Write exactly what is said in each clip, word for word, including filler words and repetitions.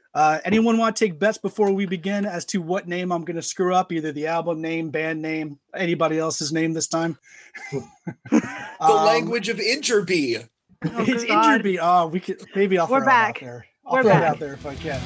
Uh, anyone want to take bets before we begin as to what name I'm going to screw up? Either the album name, band name, anybody else's name this time? the um, language of Injurby. Oh, it's Injurby. Oh, we could maybe I'll We're throw back. it out there. I'll We're throw back. it out there if I can.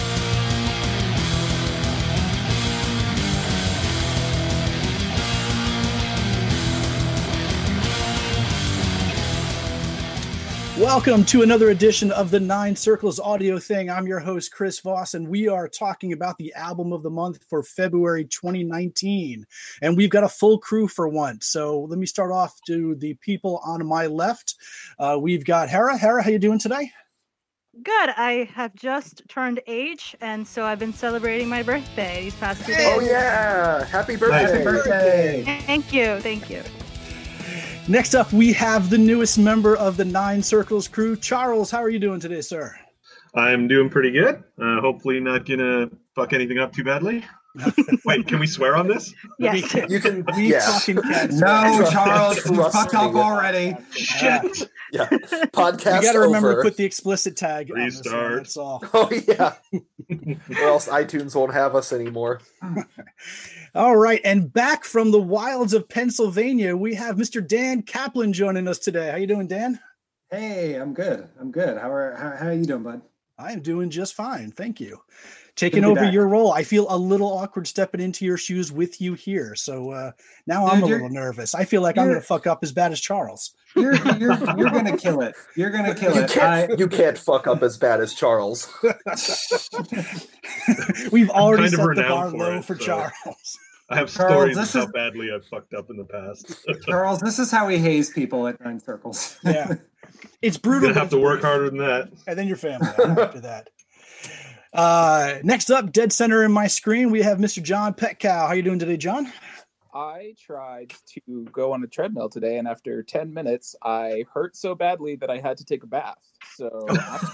Welcome to another edition of the Nine Circles Audio Thing. I'm your host, Chris Voss, and we are talking about the album of the month for February twenty nineteen. And we've got a full crew for once. So let me start off to the people on my left. Uh, we've got Hera. Hera, how you doing today? Good. I have just turned age, and so I've been celebrating my birthday these past two days. Oh, yeah. Happy birthday. Happy birthday. Thank you. Thank you. Next up, we have the newest member of the Nine Circles crew. Charles, how are you doing today, sir? I'm doing pretty good. Uh, hopefully not gonna fuck anything up too badly. Wait, can we swear on this? Yes. You can, We yeah. fucking can. No, Charles, you Trust fucked me. up already. Shit. Yeah. Podcast You got to remember over. to put the explicit tag on this one, Restart. that's all. Oh, yeah. Or else iTunes won't have us anymore. All right, and back from the wilds of Pennsylvania, we have Mister Dan Kaplan joining us today. How you doing, Dan? Hey, I'm good. I'm good. How are how, how are you doing, bud? I am doing just fine, thank you. Taking Good to be over back. your role. I feel a little awkward stepping into your shoes with you here, so uh, now Dude, I'm a you're- little nervous. I feel like I'm you're- going to fuck up as bad as Charles. You're you're you're gonna kill it. You're gonna kill You it. can't, I, you can't fuck up as bad as Charles. We've already kind of set the renowned bar for low it, for so- Charles. I have Charles, stories of this how is- badly I've fucked up in the past. I'm Charles, this is how we haze people at Nine Circles. Yeah, it's brutal. gonna but have it's to work brief. harder than that. And then your family after that. Uh, next up, dead center in my screen, we have Mister John Petcow. How you doing today, John? I tried to go on a treadmill today, and after ten minutes, I hurt so badly that I had to take a bath. So,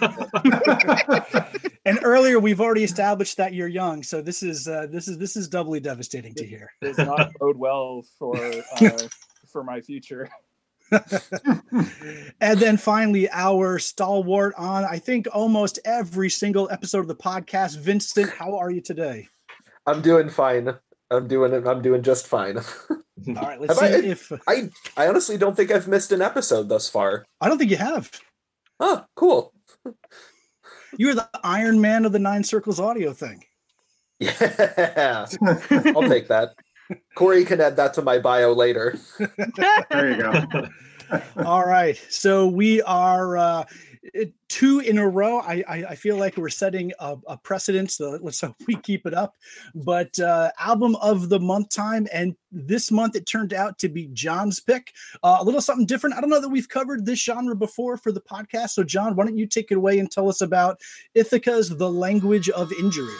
And earlier, we've already established that you're young, so this is uh, this is this is doubly devastating to hear. does not bode well for uh, for my future. And then finally, our stalwart on, I think, almost every single episode of the podcast, Vincent. How are you today? I'm doing fine. I'm doing it. I'm doing just fine. All right, let's Have see I- if I I honestly don't think I've missed an episode thus far. I don't think you have. Oh, cool. You're the Iron Man of the Nine Circles audio thing. Yeah. I'll take that. Corey can add that to my bio later. There you go. All right, so we are uh, two in a row. I, I, I feel like we're setting a, a precedent, so let's hope we keep it up. But uh, album of the month time, and this month it turned out to be John's pick. Uh, a little something different. I don't know that we've covered this genre before for the podcast. So, John, why don't you take it away and tell us about Ithaca's The Language of Injury?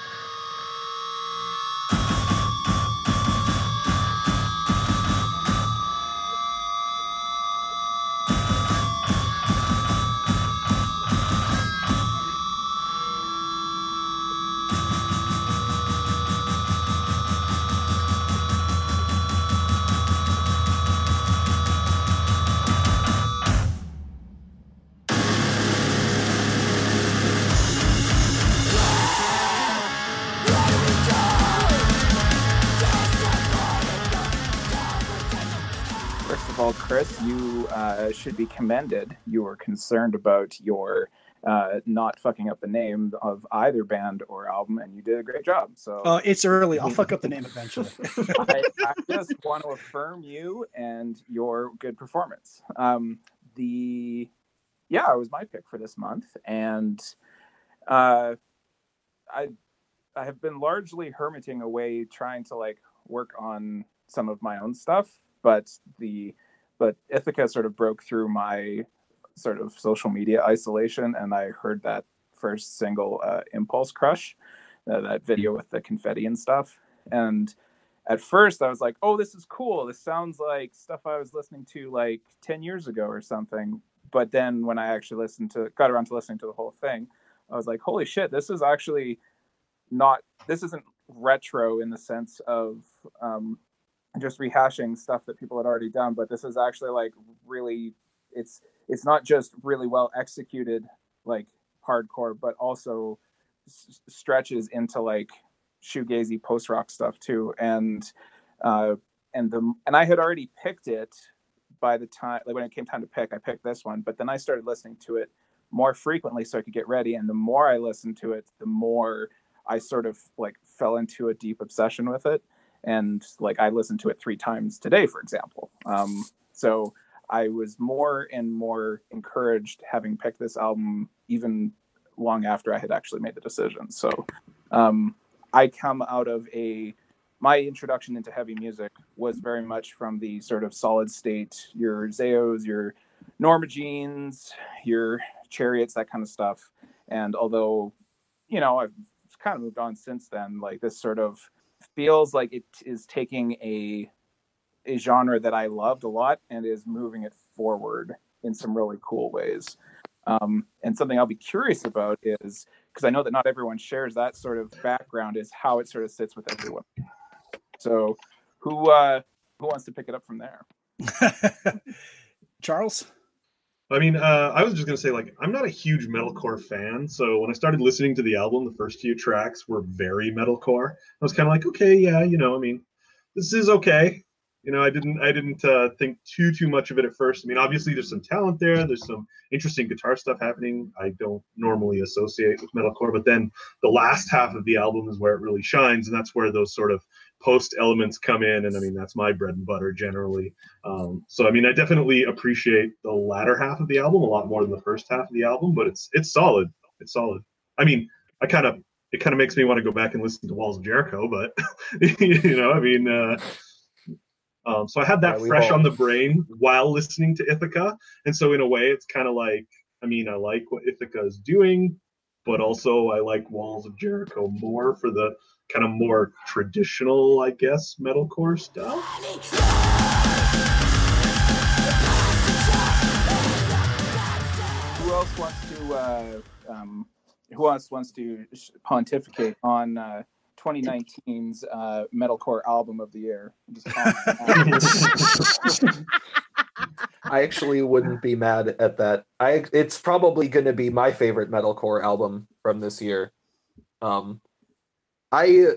First of all, Chris, you uh, should be commended. You were concerned about your uh, not fucking up the name of either band or album, and you did a great job. So Uh, it's early. I'll fuck up the name eventually. I, I just want to affirm you and your good performance. Um, the yeah, it was my pick for this month, and uh, I I have been largely hermiting away, trying to like work on some of my own stuff, but the but Ithaca sort of broke through my sort of social media isolation, and I heard that first single, uh, Impulse Crush, uh, that video with the confetti and stuff, and at first I was like, oh, this is cool. This sounds like stuff I was listening to like ten years ago or something. But then when I actually listened to, got around to listening to the whole thing, I was like, holy shit, this is actually not, this isn't retro in the sense of um, just rehashing stuff that people had already done, but this is actually like really, it's, it's not just really well executed, like hardcore, but also s- stretches into like shoegazy post rock stuff too, and uh, and the and I had already picked it by the time, like when it came time to pick, I picked this one, but then I started listening to it more frequently so I could get ready, and the more I listened to it, the more I sort of like fell into a deep obsession with it, and like I listened to it three times today, for example. Um, so I was more and more encouraged having picked this album even long after I had actually made the decision. So um, I come out of a, my introduction into heavy music was very much from the sort of solid state, your Zeos, your Norma Jeans, your Chariots, that kind of stuff. And although, you know, I've kind of moved on since then, like this sort of feels like it is taking a a genre that I loved a lot and is moving it forward in some really cool ways. Um, and something I'll be curious about is, because I know that not everyone shares that sort of background, is how it sort of sits with everyone. So who uh, who wants to pick it up from there? Charles? I mean, uh, I was just going to say, like, I'm not a huge metalcore fan. So when I started listening to the album, the first few tracks were very metalcore. I was kind of like, okay, yeah, you know, I mean, this is okay. You know, I didn't I didn't uh, think too, too much of it at first. I mean, obviously there's some talent there. There's some interesting guitar stuff happening I don't normally associate with metalcore. But then the last half of the album is where it really shines. And that's where those sort of post elements come in. And I mean, that's my bread and butter generally. Um, so, I mean, I definitely appreciate the latter half of the album a lot more than the first half of the album. But it's it's solid. It's solid. I mean, I kind of it kind of makes me want to go back and listen to Walls of Jericho. But, you know, I mean... Uh, Um, so I had that Yeah, fresh all... on the brain while listening to Ithaca. And so in a way, it's kind of like, I mean, I like what Ithaca is doing, but also I like Walls of Jericho more for the kind of more traditional, I guess, metalcore stuff. Who else wants to, uh, um, who else wants to pontificate on uh, twenty nineteen's uh, metalcore album of the year? Just I actually wouldn't be mad at that. I it's probably going to be my favorite metalcore album from this year. Um, I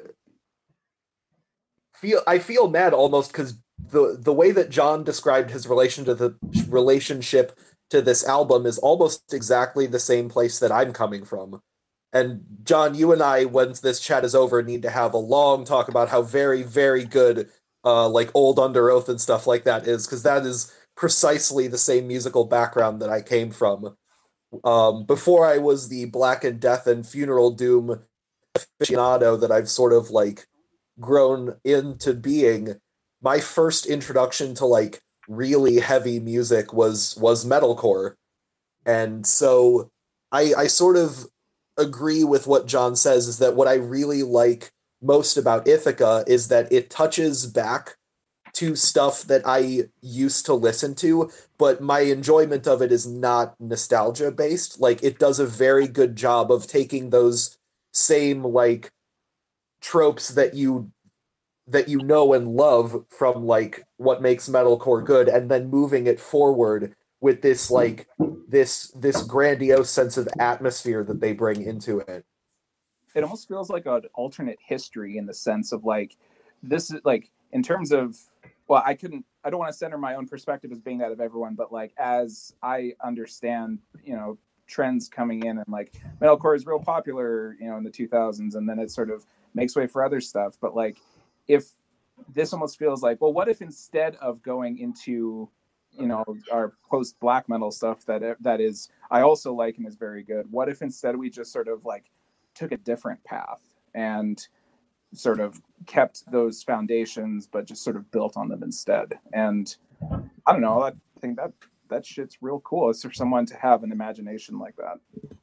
feel I feel mad almost because the the way that John described his relation to the relationship to this album is almost exactly the same place that I'm coming from. And John, you and I, once this chat is over, need to have a long talk about how very, very good, uh, like Old Under Oath and stuff like that is, because that is precisely the same musical background that I came from. Um, before I was the Black and Death and Funeral Doom aficionado that I've sort of like grown into being, my first introduction to like really heavy music was was metalcore, and so I, I sort of agree with what John says, is that what I really like most about Ithaca is that it touches back to stuff that I used to listen to, but my enjoyment of it is not nostalgia based. Like, it does a very good job of taking those same like tropes that you that you know and love from like what makes metalcore good, and then moving it forward with this like this this grandiose sense of atmosphere that they bring into it. It almost feels like an alternate history in the sense of like, this is like, in terms of, well, I couldn't, I don't want to center my own perspective as being that of everyone, but like, as I understand, you know, trends coming in, and like metalcore is real popular, you know, in the two thousands, and then it sort of makes way for other stuff. But like, if this almost feels like, well, what if instead of going into, you know, our post black metal stuff that that is I also like and is very good, what if instead we just sort of like took a different path and sort of kept those foundations but just sort of built on them instead? And I don't know, I think that that shit's real cool. It's for someone to have an imagination like that.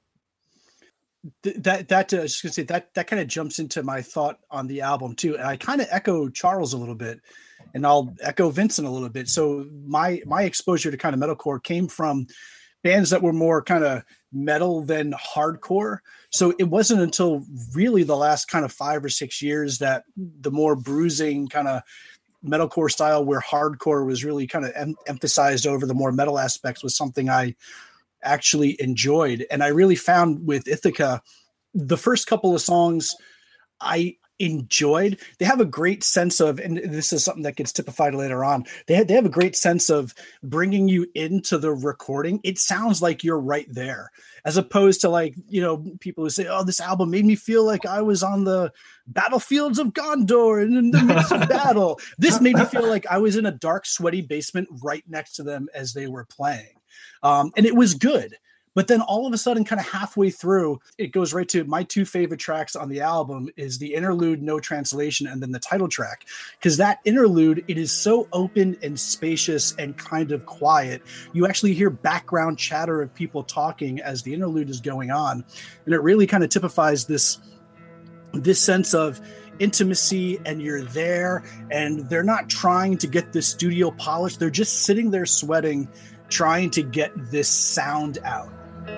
That that uh, I was just gonna say that that kind of jumps into my thought on the album too, and I kind of echo Charles a little bit, and I'll echo Vincent a little bit. So my my exposure to kind of metalcore came from bands that were more kind of metal than hardcore. So it wasn't until really the last kind of five or six years that the more bruising kind of metalcore style, where hardcore was really kind of em- emphasized over the more metal aspects, was something I actually enjoyed. And I really found with Ithaca the first couple of songs I enjoyed. They have a great sense of, and this is something that gets typified later on, they have, they have a great sense of bringing you into the recording. It sounds like you're right there, as opposed to like, you know, people who say, oh, this album made me feel like I was on the battlefields of Gondor and in the midst of battle. This made me feel like I was in a dark, sweaty basement right next to them as they were playing. Um, and it was good. But then all of a sudden, kind of halfway through, it goes right to my two favorite tracks on the album is the interlude, No Translation, and then the title track. Because that interlude, it is so open and spacious and kind of quiet. You actually hear background chatter of people talking as the interlude is going on. And it really kind of typifies this, this sense of intimacy, and you're there, and they're not trying to get this studio polished. They're just sitting there sweating, trying to get this sound out.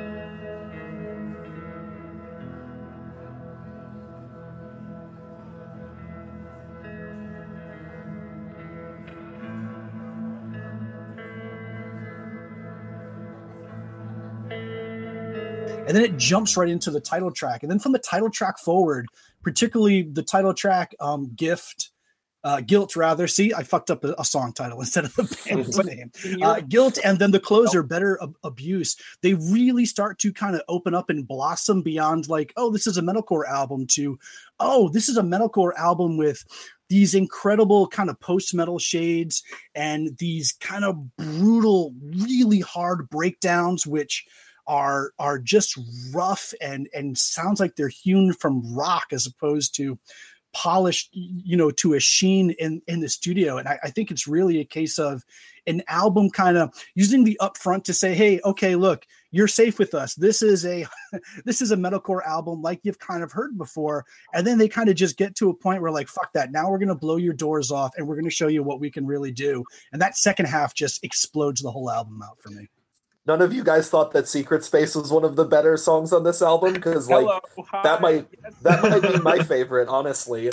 And then it jumps right into the title track. And then from the title track forward, particularly the title track, um, Gift, uh, Guilt rather. See, I fucked up a, a song title instead of the band's name. Uh, Guilt, and then the closer, Better Ab- Abuse. They really start to kind of open up and blossom beyond like, oh, this is a metalcore album to, oh, this is a metalcore album with these incredible kind of post-metal shades and these kind of brutal, really hard breakdowns, which are are just rough and and sounds like they're hewn from rock as opposed to polished, you know, to a sheen in in the studio. And I, I think it's really a case of an album kind of using the upfront to say, hey, okay, look, you're safe with us. This is a this is a metalcore album like you've kind of heard before. And then they kind of just get to a point where like, fuck that. Now we're going to blow your doors off and we're going to show you what we can really do. And that second half just explodes the whole album out for me. None of you guys thought that Secret Space was one of the better songs on this album? Because like Hello, hi, that might yes. that might be my favorite, honestly.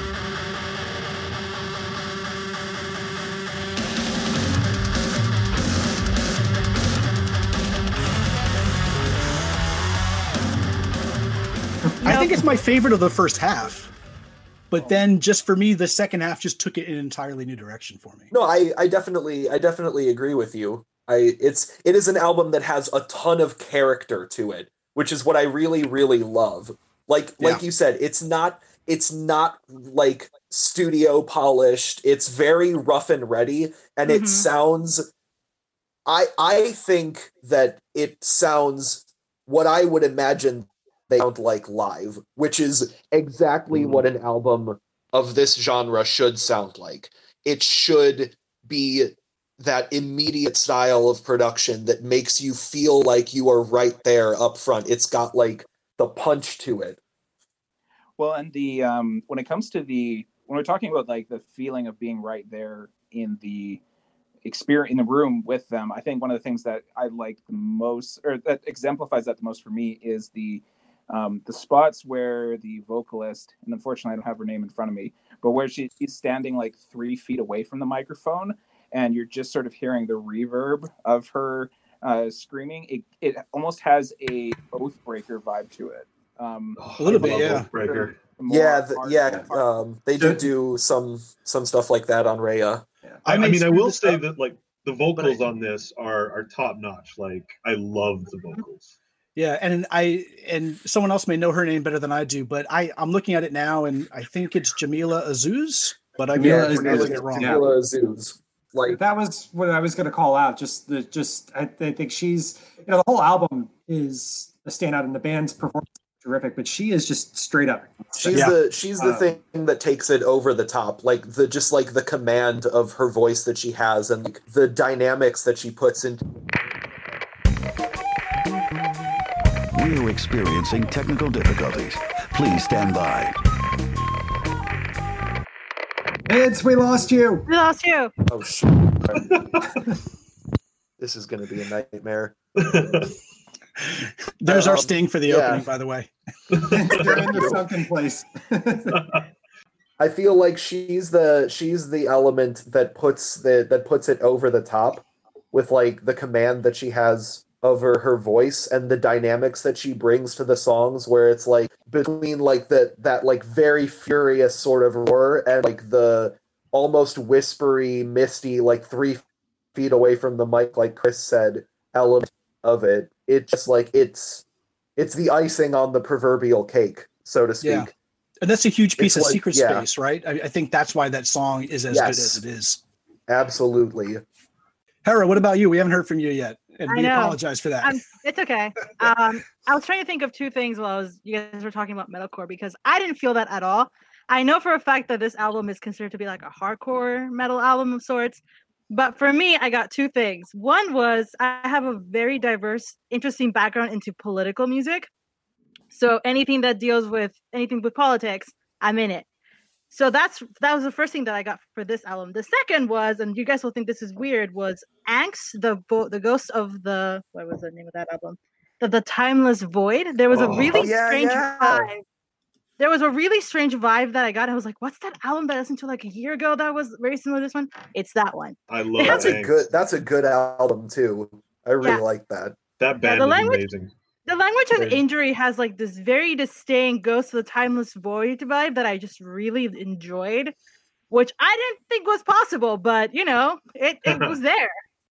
I think it's my favorite of the first half. But then just for me, the second half just took it in an entirely new direction for me. No, I, I definitely I definitely agree with you. I it's it is an album that has a ton of character to it, which is what I really, really love. Like like Yeah. you said, it's not it's not like studio polished. It's very rough and ready, and Mhm. it sounds I I think that it sounds what I would imagine they sound like live, which is exactly Mhm. what an album of this genre should sound like. It should be that immediate style of production that makes you feel like you are right there up front. It's got like the punch to it. Well, and the um, when it comes to the when we're talking about like the feeling of being right there in the experience in the room with them, I think one of the things that I like the most, or that exemplifies that the most for me, is the um, the spots where the vocalist, and unfortunately I don't have her name in front of me, but where she, she's standing like three feet away from the microphone, and you're just sort of hearing the reverb of her uh, screaming. It it almost has a Oathbreaker vibe to it. Um, A little I bit, love yeah. Oathbreaker. more Yeah, th- hard- yeah. hard- Um, they do do some some stuff like that on Raya. I, I may mean, I screw will this say up, that like the vocals on this are are top notch. Like I love the vocals. Yeah, and I and someone else may know her name better than I do, but I I'm looking at it now, and I think it's Jamila Azuz, but I may Jamila be pronouncing Azuz, it wrong. yeah. Jamila Azuz. Like That was what I was going to call out. Just the just I, I think she's, you know, the whole album is a standout, and the band's performance is terrific, but she is just straight up. she's Yeah. the she's the Uh, thing that takes it over the top. Like the just like the command of her voice that she has, and like the dynamics that she puts into. We're experiencing technical difficulties. Please stand by. Vince, we lost you. We lost you. Oh shit! This is going to be a nightmare. There's our Um, sting for the yeah. opening, by the way. You're in the sunken place. I feel like she's the she's the element that puts the that puts it over the top with like the command that she has of her, her voice and the dynamics that she brings to the songs, where it's like between like that that like very furious sort of roar and like the almost whispery, misty, like three feet away from the mic, like Chris said, element of it. It's just like it's it's the icing on the proverbial cake, so to speak. Yeah. And that's a huge piece It's of like- Secret yeah. Space, right? I, I think that's why that song is as Yes. good as it is. Absolutely. Hera, what about you? We haven't heard from you yet, and I we know. apologize for that. Um, it's okay. Um, I was trying to think of two things while I was you guys were talking about metalcore because I didn't feel that at all. I know for a fact that this album is considered to be like a hardcore metal album of sorts, but for me, I got two things. One was I have a very diverse, interesting background into political music, so anything that deals with anything with politics, I'm in it. So that's that was the first thing that I got for this album. The second was, and you guys will think this is weird, was Angst, the vo- the ghost of the what was the name of that album? The the Timeless Void. There was a Oh. really Oh, yeah, strange yeah. vibe. There was a really strange vibe that I got. I was like, "What's that album that I listened to like a year ago that was very similar to this one?" It's that one. I love That's a Angst. good that's a good album too. I really Yeah. like that. That band the is language- amazing. The language of Very- injury has like this very distinct ghost of the timeless void vibe that I just really enjoyed, which I didn't think was possible, but you know, it, it was there.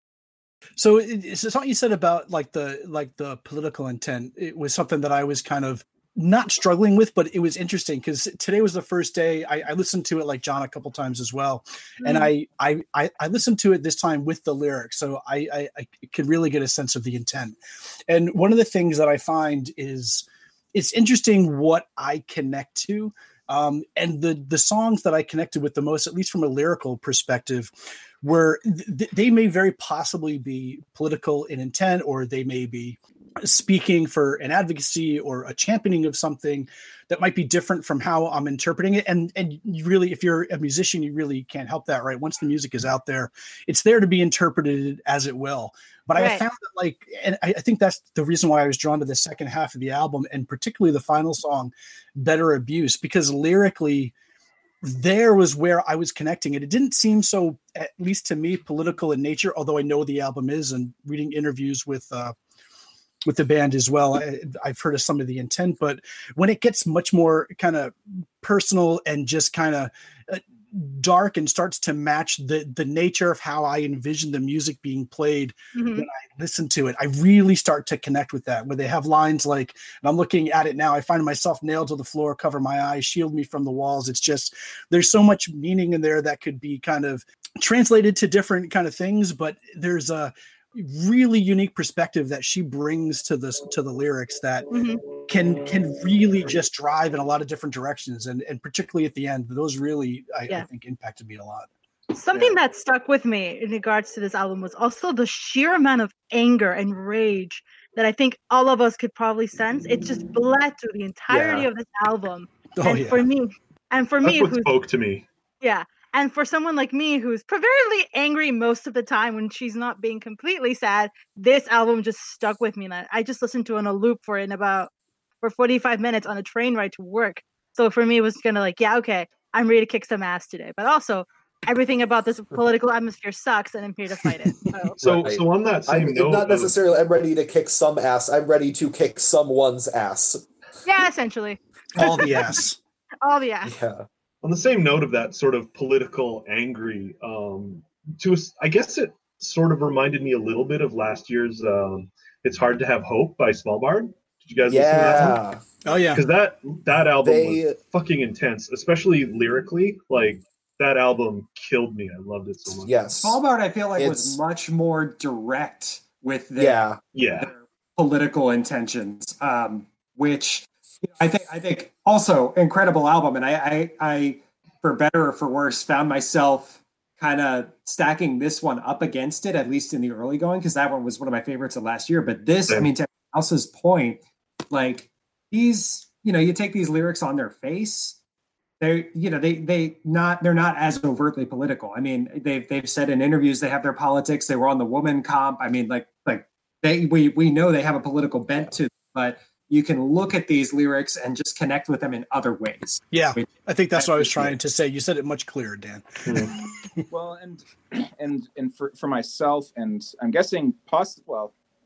So it- it's something you said about like the like the political intent. It was something that I was kind of not struggling with, but it was interesting because today was the first day I, I listened to it like John a couple times as well, and Mhm. I, I I I listened to it this time with the lyrics, so I, I I could really get a sense of the intent. And one of the things that I find is it's interesting what I connect to. Um, and the the songs that I connected with the most, at least from a lyrical perspective, were th- they may very possibly be political in intent, or they may be speaking for an advocacy or a championing of something that might be different from how I'm interpreting it. And and you really, if you're a musician, you really can't help that, right? Once the music is out there, it's there to be interpreted as it will. But I Right. found that, like, and I, I think that's the reason why I was drawn to the second half of the album, and particularly the final song, Better Abuse, because lyrically, there was where I was connecting it. It didn't seem so, at least to me, political in nature, although I know the album is, and reading interviews with uh, with the band as well, I, I've heard of some of the intent. But when it gets much more kind of personal and just kind of uh, dark and starts to match the the nature of how I envision the music being played Mhm. when I listen to it, I really start to connect with that. Where they have lines like, and I'm looking at it now, I find myself nailed to the floor, cover my eyes, shield me from the walls. It's just, there's so much meaning in there that could be kind of translated to different kind of things, but there's a really unique perspective that she brings to this, to the lyrics that Mhm. can can really just drive in a lot of different directions, and and particularly at the end, those really I, I Yeah. think impacted me a lot. Something that stuck with me in regards to this album was also the sheer amount of anger and rage that I think all of us could probably sense. It just bled through the entirety Yeah. of this album. Oh and yeah, for me, and for That's me, what who's spoke to me. yeah, and for someone like me who's proverbially angry most of the time when she's not being completely sad, this album just stuck with me. And I, I just listened to it on a loop for in about for forty-five minutes on a train ride to work. So for me, it was kind of like, yeah, okay, I'm ready to kick some ass today. But also, everything about this political atmosphere sucks, and I'm here to fight it. So So, Right. so on that same I'm note, not of- necessarily I'm ready to kick some ass. I'm ready to kick someone's ass. yeah, essentially, all the ass. all the ass. Yeah. on the same note of that sort of political angry, um, to us- I guess it sort of reminded me a little bit of last year's um, "It's Hard to Have Hope" by Svalbard. Did you guys listen to that one? Yeah. Oh yeah, Because that that album They was fucking intense, especially lyrically. Like that album killed me. I loved it so much. yes. Svalbard, I feel like, was It's- much more direct with their, Yeah. Yeah. their political intentions, um, which you know, I think I think also incredible album. And I, I, I for better or for worse, found myself kind of stacking this one up against it, at least in the early going, because that one was one of my favorites of last year. But this, I Same. mean, to Elsa's point, like these, you know, you take these lyrics on their face. They, you know, they they not they're not as overtly political. I mean, they've they've said in interviews they have their politics. They were on the woman comp. I mean, like like they we we know they have a political bent to them, but you can look at these lyrics and just connect with them in other ways. yeah. Which- I think that's what I was trying to say. You said it much clearer, Dan. Well, and and and for, for myself, and I'm guessing, poss- well,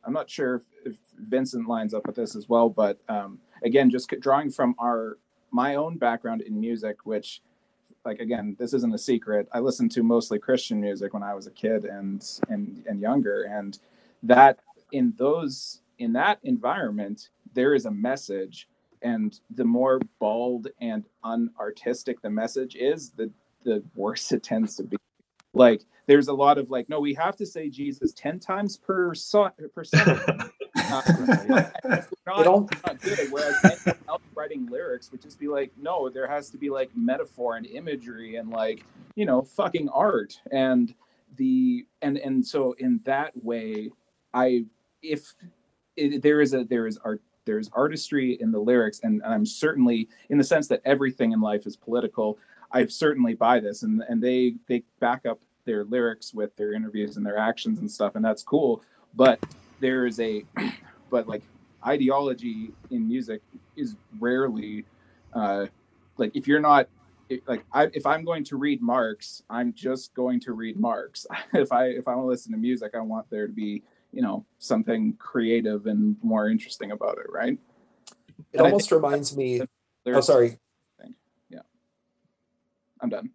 I'm not sure if, if Vincent lines up with this as well, but um, again, just drawing from our my own background in music, which, like, again, this isn't a secret. I listened to mostly Christian music when I was a kid and and and younger, and that in those in that environment, there is a message, and the more bald and unartistic the message is, the the worse it tends to be. Like, there's a lot of like, no, we have to say Jesus ten times per so- per song. Uh, not, not good. Whereas anyone else writing lyrics would just be like, no, there has to be like metaphor and imagery and like, you know, fucking art. And the and and so in that way, I if it, there is a there is art there's artistry in the lyrics, and, and I'm certainly, in the sense that everything in life is political, I certainly buy this, and and they they back up their lyrics with their interviews and their actions and stuff, and that's cool. But there is a, but like ideology in music is rarely, uh, like if you're not, like I, if I'm going to read Marx, I'm just going to read Marx. if I if I want to listen to music, I want there to be, you know, something creative and more interesting about it, right? It And almost reminds me. Oh, sorry. Yeah, I'm done.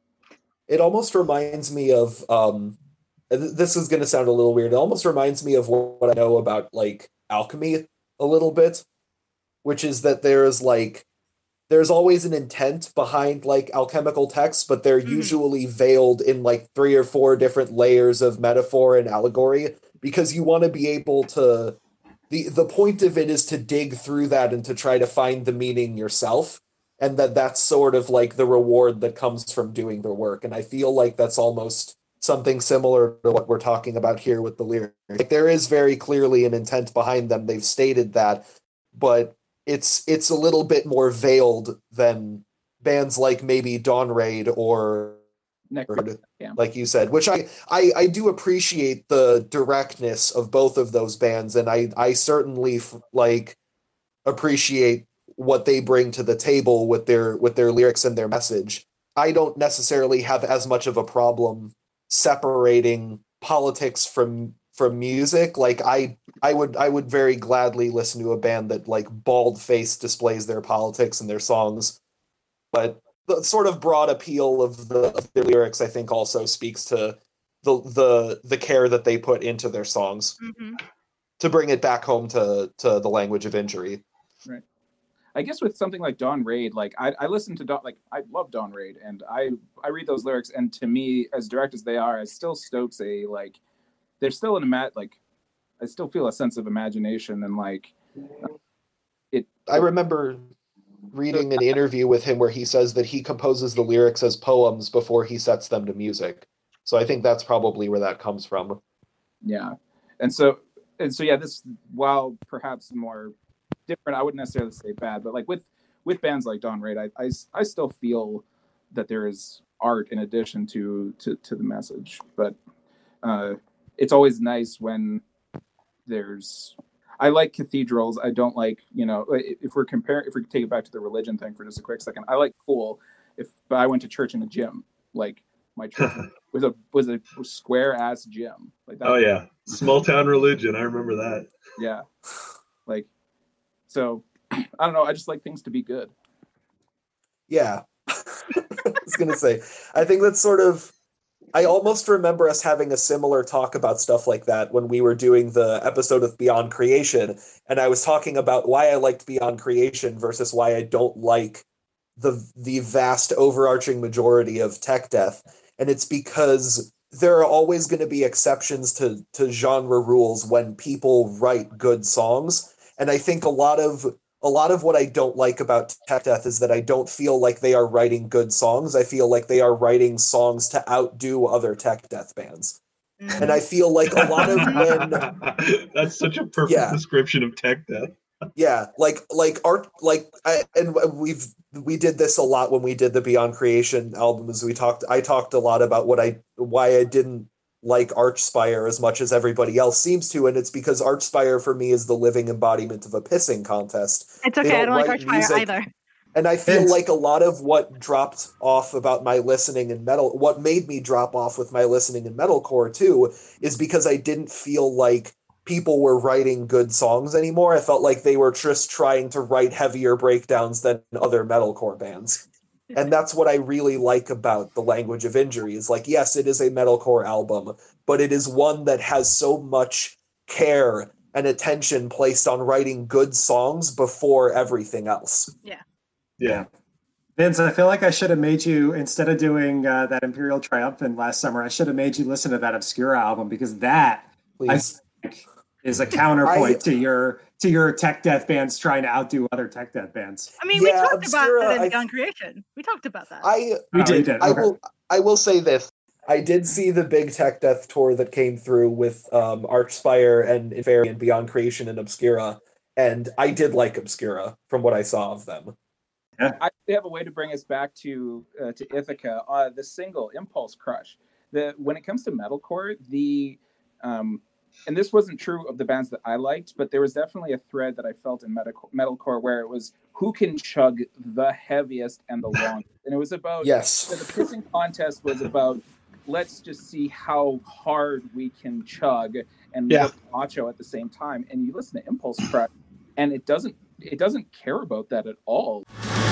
It almost reminds me of. Um, this is going to sound a little weird. It almost reminds me of what I know about like alchemy a little bit, which is that there's like there's always an intent behind like alchemical texts, but they're mm-hmm. usually veiled in like three or four different layers of metaphor and allegory, because you want to be able to. The, the point of it is to dig through that and to try to find the meaning yourself. And that that's sort of like the reward that comes from doing the work. And I feel like that's almost something similar to what we're talking about here with the lyrics. Like, there is very clearly an intent behind them. They've stated that, but it's it's a little bit more veiled than bands like maybe Dawn Raid or, or yeah. like you said, which I, I, I do appreciate the directness of both of those bands. And I, I certainly like appreciate what they bring to the table with their with their lyrics and their message. I don't necessarily have as much of a problem separating politics from from music. Like I I would I would very gladly listen to a band that like bald-faced displays their politics in their songs. But the sort of broad appeal of the of their lyrics, I think, also speaks to the the the care that they put into their songs mm-hmm. to bring it back home to to the language of injury. Right. I guess with something like Dawn Raid, like I, I listen to Dawn, like I love Dawn Raid, and I I read those lyrics, and to me, as direct as they are, it still stokes a like. There's still an ima- like, I still feel a sense of imagination and like it. I remember reading an interview with him where he says that he composes the lyrics as poems before he sets them to music. So I think that's probably where that comes from. Yeah, and so and so yeah, this, while perhaps more different, I wouldn't necessarily say bad, but like with with bands like Dawn Raid, I, I, I still feel that there is art in addition to to, to the message. But uh, it's always nice when there's. I like cathedrals. I don't like, you know, if we're comparing, if we take it back to the religion thing for just a quick second, I like cool. If but I went to church in a gym, like my church was a was a square ass gym. Like that. Oh yeah, small town religion. I remember that. Yeah, like. So, I don't know. I just like things to be good. Yeah. I was going to say, I think that's sort of, I almost remember us having a similar talk about stuff like that when we were doing the episode of Beyond Creation. And I was talking about why I liked Beyond Creation versus why I don't like the the vast overarching majority of tech death. And it's because there are always going to be exceptions to, to genre rules when people write good songs. And I think a lot of a lot of what I don't like about tech death is that I don't feel like they are writing good songs. I feel like they are writing songs to outdo other tech death bands. And I feel like a lot of when that's such a perfect yeah. description of tech death. Yeah, like like art, like I, and we've we did this a lot when we did the Beyond Creation albums. We talked. I talked a lot about what I why I didn't like Archspire as much as everybody else seems to, and it's because Archspire for me is the living embodiment of a pissing contest. It's okay, don't I don't like Archspire music, either. And I feel it's... like a lot of what dropped off about my listening in metal, what made me drop off with my listening in metalcore too, is because I didn't feel like people were writing good songs anymore. I felt like they were just trying to write heavier breakdowns than other metalcore bands. And that's what I really like about The Language of Injury is like, yes, it is a metalcore album, but it is one that has so much care and attention placed on writing good songs before everything else. Yeah. Yeah. Vince, I feel like I should have made you, instead of doing uh, that Imperial Triumphant last summer, I should have made you listen to that Obscura album, because that Please. I think is a counterpoint I, to your to your tech death bands trying to outdo other tech death bands. I mean, Yeah, we talked Obscura, about that in I- Beyond Creation. We talked about that. I We Oh, did. you did. I Okay. will I will say this. I did see the big Tech Death tour that came through with um, Archspire and Inferi and Beyond Creation and Obscura, and I did like Obscura from what I saw of them. I have a way to bring us back to uh, to Ithaca. Uh, the single Impulse Crush. The when it comes to metalcore, the um, and this wasn't true of the bands that I liked, but there was definitely a thread that I felt in metal, metalcore where it was who can chug the heaviest and the longest, and it was about Yes. so the pissing contest was about let's just see how hard we can chug and Yeah. look macho at the same time. And you listen to Impulse Crush, and it doesn't it doesn't care about that at all.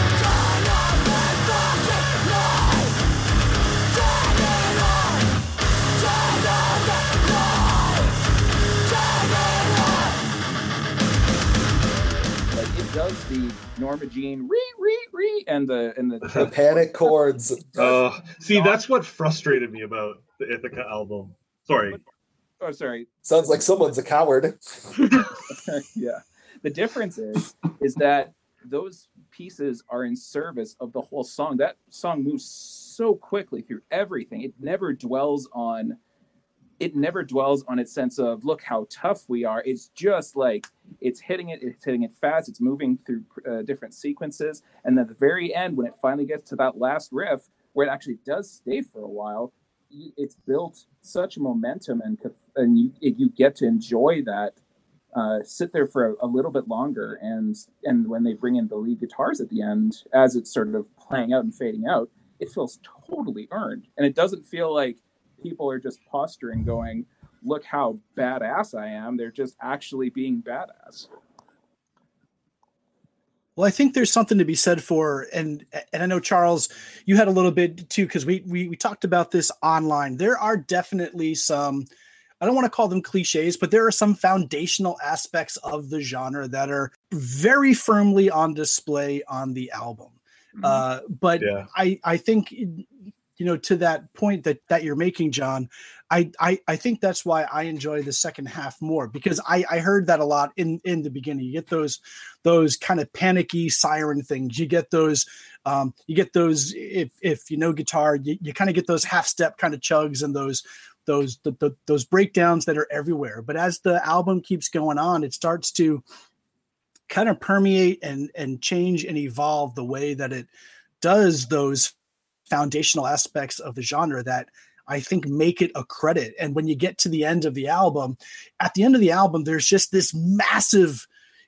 Like it does the Norma Jean re re re and the and the, The panic chords. Uh, see, that's what frustrated me about the Ithaca album. Sorry. oh sorry Sounds like someone's a coward. yeah. The difference is is that those pieces are in service of the whole song. That song moves so quickly through everything. It never dwells on it never dwells on its sense of look how tough we are. It's just like it's hitting it, it's hitting it fast, it's moving through uh, different sequences, and at the very end when it finally gets to that last riff where it actually does stay for a while, it's built such momentum and and you you get to enjoy that. Uh, sit there for a, a little bit longer, and and when they bring in the lead guitars at the end, as it's sort of playing out and fading out, it feels totally earned, and it doesn't feel like people are just posturing, going, "Look how badass I am." They're just actually being badass. Well, I think there's something to be said for, and and I know Charles, you had a little bit too, because we, we we talked about this online. There are definitely some, I don't want to call them cliches, but there are some foundational aspects of the genre that are very firmly on display on the album. Mm-hmm. Uh, but yeah. I I think, you know, to that point that that you're making, John, I, I, I think that's why I enjoy the second half more, because I, I heard that a lot in, in the beginning. You get those those kind of panicky siren things. You get those um, you get those if if you know guitar, you, you kind of get those half step kind of chugs and those those the, the, those breakdowns that are everywhere. But as the album keeps going on, it starts to kind of permeate and and change and evolve the way that it does those foundational aspects of the genre that I think make it a credit. And when you get to the end of the album, at the end of the album, there's just this massive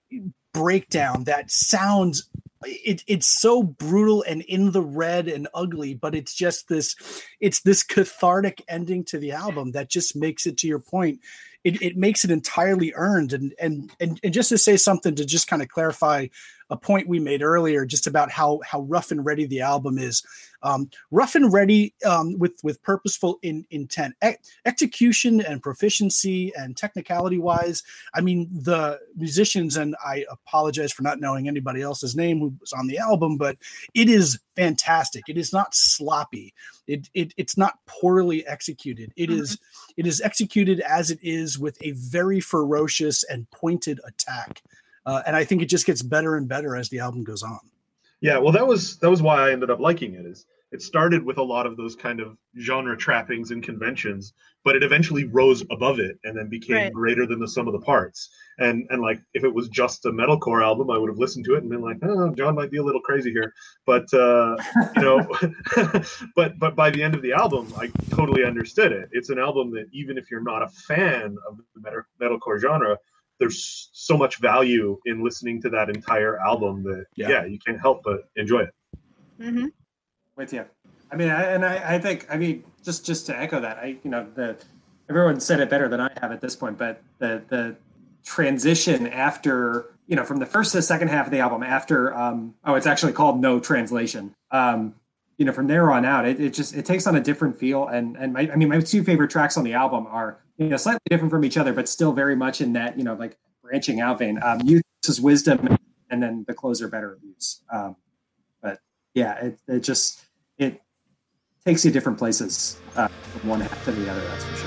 breakdown that sounds, it, it's so brutal and in the red and ugly, but it's just this, it's this cathartic ending to the album that just makes it, to your point, it, it makes it entirely earned. And, and, and, and just to say something to just kind of clarify a point we made earlier, just about how, how rough and ready the album is. Um, rough and ready um, with, with purposeful in, intent, e- execution and proficiency and technicality wise. I mean, the musicians, and I apologize for not knowing anybody else's name who was on the album, but it is fantastic. It is not sloppy. It, it it's not poorly executed. It mm-hmm. is, it is executed as it is, with a very ferocious and pointed attack. Uh, and I think it just gets better and better as the album goes on. Yeah, well, that was that was why I ended up liking it. Is it started with a lot of those kind of genre trappings and conventions, but it eventually rose above it and then became right. greater than the sum of the parts. And and like if it was just a metalcore album, I would have listened to it and been like, oh, John might be a little crazy here. But uh, you know, but but by the end of the album, I totally understood it. It's an album that even if you're not a fan of the metal, metalcore genre, there's so much value in listening to that entire album that yeah, yeah you can't help but enjoy it. Mm-hmm. With you. I mean, I, and I, I think, I mean, just, just to echo that, I, you know, the, everyone said it better than I have at this point, but the the transition after, you know, from the first to the second half of the album after, um, oh, it's actually called No Translation. Um, you know, from there on out, it, it just, it takes on a different feel. And, and my, I mean, my two favorite tracks on the album are, you know, slightly different from each other, but still very much in that, you know, like branching out vein. Um, Youth is Wisdom, and then the closer, Better Abuse. Um, but yeah, it, it just, it takes you different places uh, from one half to the other, that's for sure.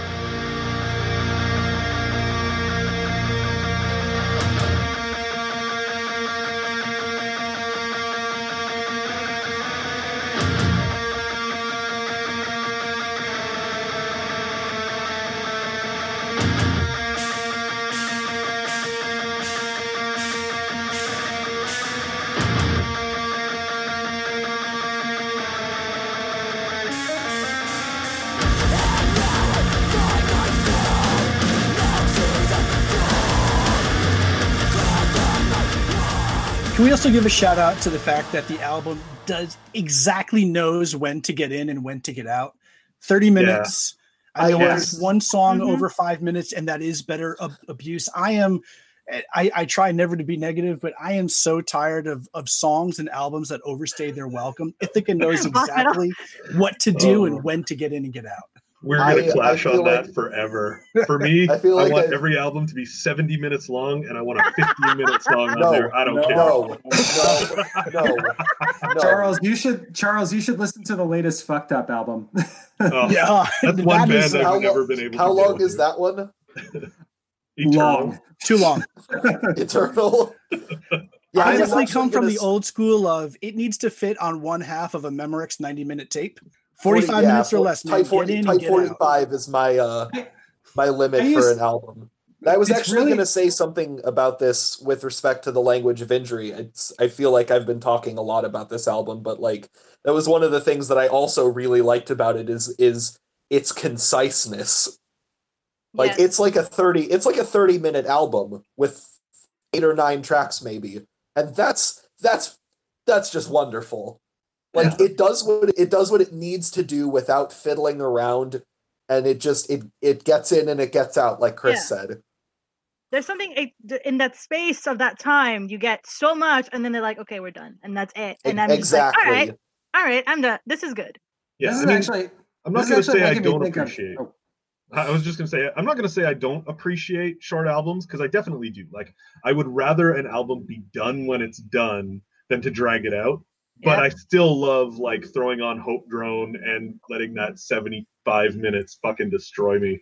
Can we also give a shout out to the fact that the album does exactly knows when to get in and when to get out? thirty minutes. Yeah. I mean, Yes. one song Mhm. over five minutes, and that is Better Ab- Abuse. I am, I, I try never to be negative, but I am so tired of, of songs and albums that overstay their welcome. Ithaca knows exactly what to do Oh. and when to get in and get out. We're gonna I- I clash feel on that like- forever. For me, I I, feel like want I- every album to be seventy minutes long, and I want a fifteen minute song on No, there. I don't no. care. No, no, no, no. Charles, you should Charles, you should listen to the latest Fucked Up album. Oh, Yeah, that's one that band is, I've uh, How never lo- been able How to long get is into. that one? Eternal. Long. too long. Eternal. Yeah, I was definitely actually come from gonna the s- old school of it needs to fit on one half of a Memorex ninety minute tape. forty forty-five yeah, minutes or for- less, man. Type Get forty, in and type get out. forty-five is my uh my limit I for used- an album. I was It's actually really- going to say something about this with respect to the language of injury. It's, I feel like I've been talking a lot about this album, but like that was one of the things that I also really liked about it is is its conciseness. Like Yes. it's like a thirty it's like a thirty minute album with eight or nine tracks maybe. And that's that's that's just wonderful. Like Yeah. it does what it does what it needs to do without fiddling around, and it just it it gets in and it gets out, like Chris Yeah. said. There's something it- in that space of that time. You get so much, and then they're like, "Okay, we're done," and that's it. And I'm exactly. just like, "All right, all right, I'm done. This is good." Yeah, this I is mean, actually I'm not this going to is actually say I making me don't think of- appreciate. oh, I was just going to say I'm not going to say I don't appreciate short albums, because I definitely do. Like, I would rather an album be done when it's done than to drag it out. But Yeah. I still love like throwing on Hope Drone and letting that seventy-five minutes fucking destroy me.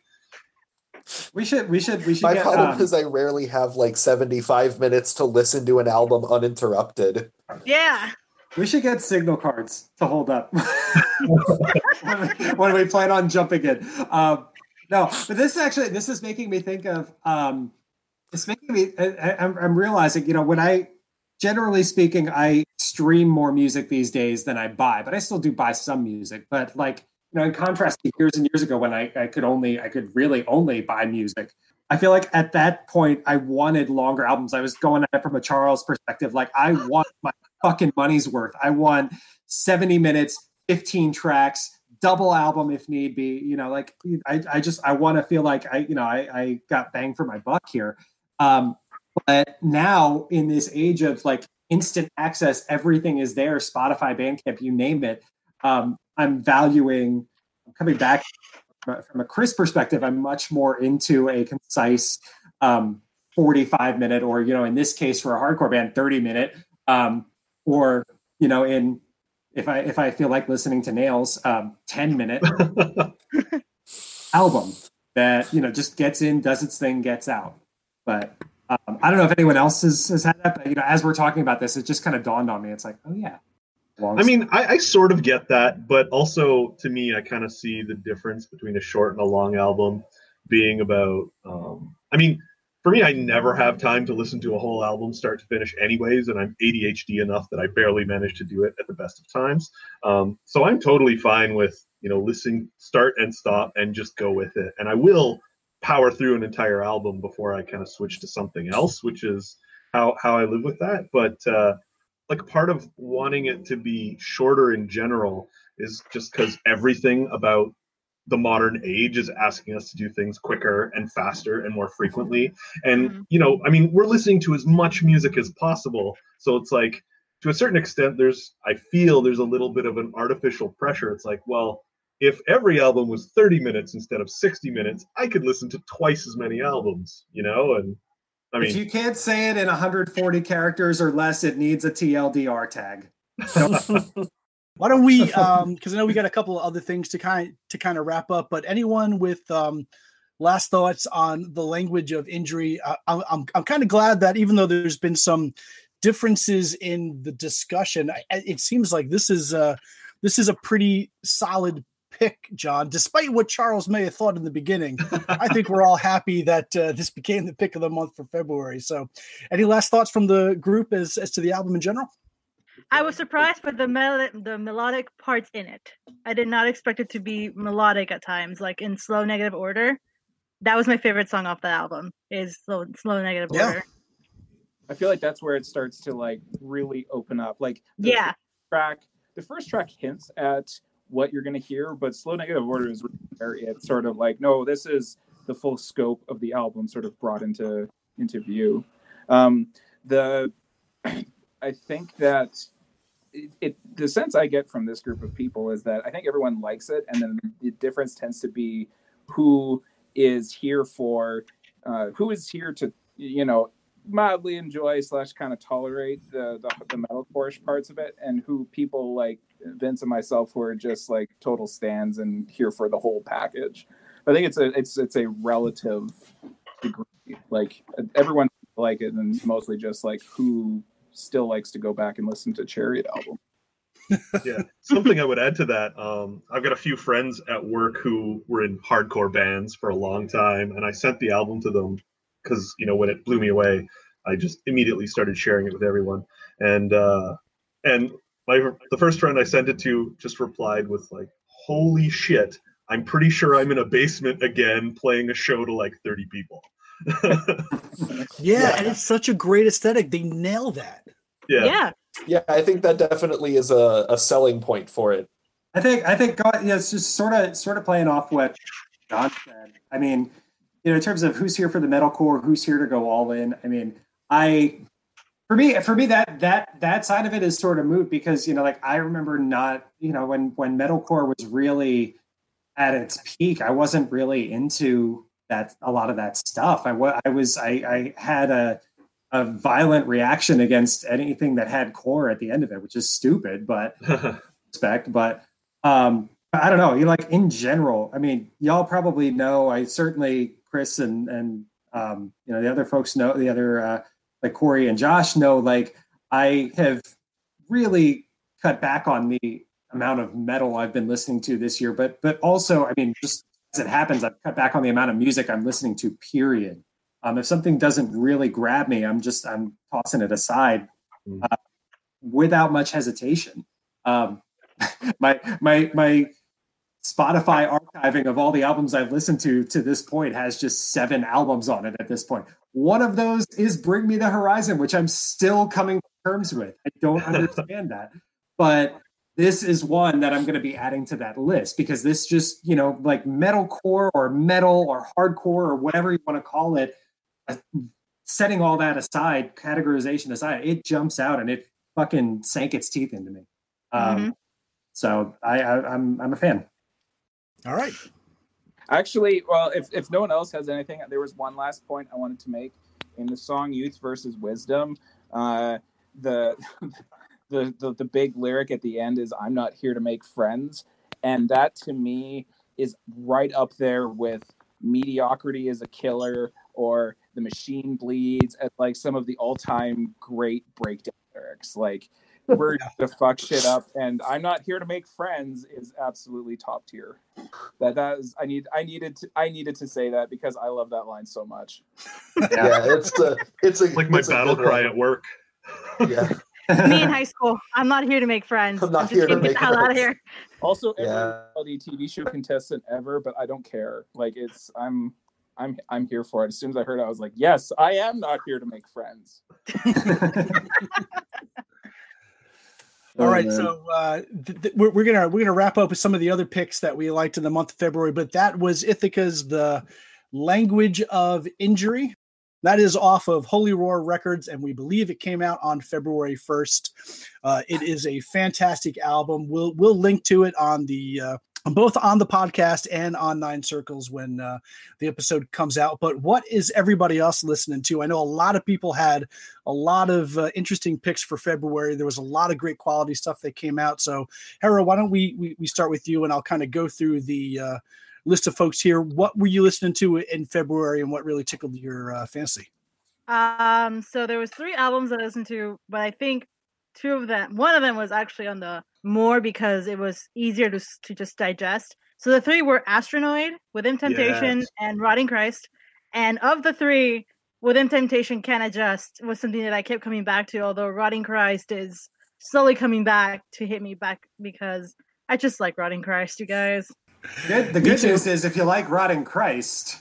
we should we should we should My get problem um, is I rarely have like seventy-five minutes to listen to an album uninterrupted. Yeah. we should get signal cards to hold up when, we, when we plan on jumping in. Um, no, but this actually this is making me think of um, it's making me I, I- I'm, I'm realizing, you know, when I generally speaking I stream more music these days than I buy, but I still do buy some music. But like, you know, in contrast to years and years ago when I, I could only I could really only buy music, I feel like at that point I wanted longer albums. I was going at it from a Charles perspective. Like, I want my fucking money's worth. I want seventy minutes, fifteen tracks, double album if need be. You know, like I, I just I want to feel like I, you know, I, I got bang for my buck here. Um, but now in this age of like instant access, everything is there. Spotify, Bandcamp, you name it. Um, I'm valuing. I'm coming back from a Chris perspective. I'm much more into a concise um, forty-five minute, or, you know, in this case for a hardcore band, thirty minute, um, or, you know, in if I if I feel like listening to Nails, um, ten minute album that, you know, just gets in, does its thing, gets out. But um, I don't know if anyone else has, has had that, but, you know, as we're talking about this, it just kind of dawned on me. It's like, oh yeah. Long I mean, I, I sort of get that, but also to me, I kind of see the difference between a short and a long album being about. Um, I mean, for me, I never have time to listen to a whole album start to finish, anyways, and I'm A D H D enough that I barely manage to do it at the best of times. Um, so I'm totally fine with, you know, listening, start and stop, and just go with it. And I will power through an entire album before I kind of switch to something else, which is how how I live with that. But uh, like part of wanting it to be shorter in general is just because everything about the modern age is asking us to do things quicker and faster and more frequently. And, Mhm. you know, I mean, we're listening to as much music as possible. So it's like, to a certain extent, there's, I feel there's a little bit of an artificial pressure. It's like, well, if every album was thirty minutes instead of sixty minutes, I could listen to twice as many albums, you know? And I mean, if you can't say it in one hundred forty characters or less, it needs a T L D R tag. Why don't we? Um, because I know we got a couple of other things to kind to kind of wrap up. But anyone with um, last thoughts on the language of injury? Uh, I'm I'm, I'm kind of glad that even though there's been some differences in the discussion, I, it seems like this is uh this is a pretty solid pick, John. Despite what Charles may have thought in the beginning, I think we're all happy that uh, this became the pick of the month for February. So, any last thoughts from the group as as to the album in general? I was surprised with the mel- the melodic parts in it. I did not expect it to be melodic at times, like in Slow Negative Order. That was my favorite song off the album. Is Slow, slow Negative Yeah. Order. I feel like that's where it starts to like really open up. Like the Yeah. first track, the first track hints at what you're going to hear, but Slow Negative Order is where it's sort of like, no, this is the full scope of the album, sort of brought into into view. Um, the I think that. It, it the sense I get from this group of people is that I think everyone likes it, and then the difference tends to be who is here for uh, who is here to you know mildly enjoy slash kind of tolerate the, the the metalcore parts of it, and who people like Vince and myself who are just like total stans and here for the whole package. I think it's a it's it's a relative degree. Like everyone like it, and it's mostly just like who still likes to go back and listen to Chariot album. Yeah, something I would add to that. Um, I've got a few friends at work who were in hardcore bands for a long time, and I sent the album to them because you know when it blew me away, I just immediately started sharing it with everyone. And uh, and my the first friend I sent it to just replied with like, "Holy shit! I'm pretty sure I'm in a basement again, playing a show to like thirty people." Yeah, Yeah. and it's such a great aesthetic. They nail that. Yeah. Yeah. Yeah, I think that definitely is a, a selling point for it. I think I think God, yeah, it's just sort of sort of playing off what John said. I mean, you know, in terms of who's here for the metalcore, who's here to go all in. I mean, I for me for me that that that side of it is sort of moot because you know, like I remember not you know when when metalcore was really at its peak, I wasn't really into that a lot of that stuff. I was I was I, I had a a violent reaction against anything that had core at the end of it, which is stupid, but respect. But um, I don't know. You like in general. I mean, y'all probably know. I certainly Chris and and um, you know the other folks know. The other uh, like Corey and Josh know. Like I have really cut back on the amount of metal I've been listening to this year. But but also, I mean, just as it happens, I've cut back on the amount of music I'm listening to. Period. Um, if something doesn't really grab me, I'm just I'm tossing it aside uh, without much hesitation. Um, my my my Spotify archiving of all the albums I've listened to to this point has just seven albums on it at this point. One of those is Bring Me the Horizon, which I'm still coming to terms with. I don't understand that, but this is one that I'm going to be adding to that list because this just you know like metalcore or metal or hardcore or whatever you want to call it. Setting all that aside, categorization aside, it jumps out and it fucking sank its teeth into me. Um, Mm-hmm. So I, I, I'm I'm a fan. All right. Actually, well, if, if no one else has anything, there was one last point I wanted to make in the song "Youth versus Wisdom." Uh, the, the the the big lyric at the end is "I'm not here to make friends," and that to me is right up there with "Mediocrity is a Killer" or "The Machine Bleeds" as like some of the all-time great breakdown lyrics. Like we're to fuck shit up, and "I'm not here to make friends" is absolutely top tier. That that is I need I needed to I needed to say that because I love that line so much. Yeah, it's a it's a Like my it's a battle good cry one. at work. Yeah. Me in high school. I'm not here to make friends. I'm not I'm just here to gonna get make the hell out of friends. here. Also, every Yeah. reality T V show contestant ever, but I don't care. Like it's I'm I'm I'm here for it. As soon as I heard it, I was like, yes, I am not here to make friends. All Oh, right, man. so uh, th- th- we're, we're gonna we're gonna wrap up with some of the other picks that we liked in the month of February, but that was Ithaca's "The Language of Injury." That is off of Holy Roar Records, and we believe it came out on February first. Uh, it is a fantastic album. We'll we'll link to it on the uh, both on the podcast and on Nine Circles when uh, the episode comes out. But what is everybody else listening to? I know a lot of people had a lot of uh, interesting picks for February. There was a lot of great quality stuff that came out. So, Hera, why don't we we, we start with you, and I'll kind of go through the uh, list of folks here. What were you listening to in February, and what really tickled your uh, fancy? Um, so there was three albums that I listened to, but I think two of them, one of them was actually on the more because it was easier to to just digest. So the three were Astronoid, Within Temptation, Yes. and Rotting Christ. And of the three, Within Temptation Can Adjust was something that I kept coming back to, although Rotting Christ is slowly coming back to hit me back because I just like Rotting Christ, you guys. Good. The good news is if you like Rotting Christ,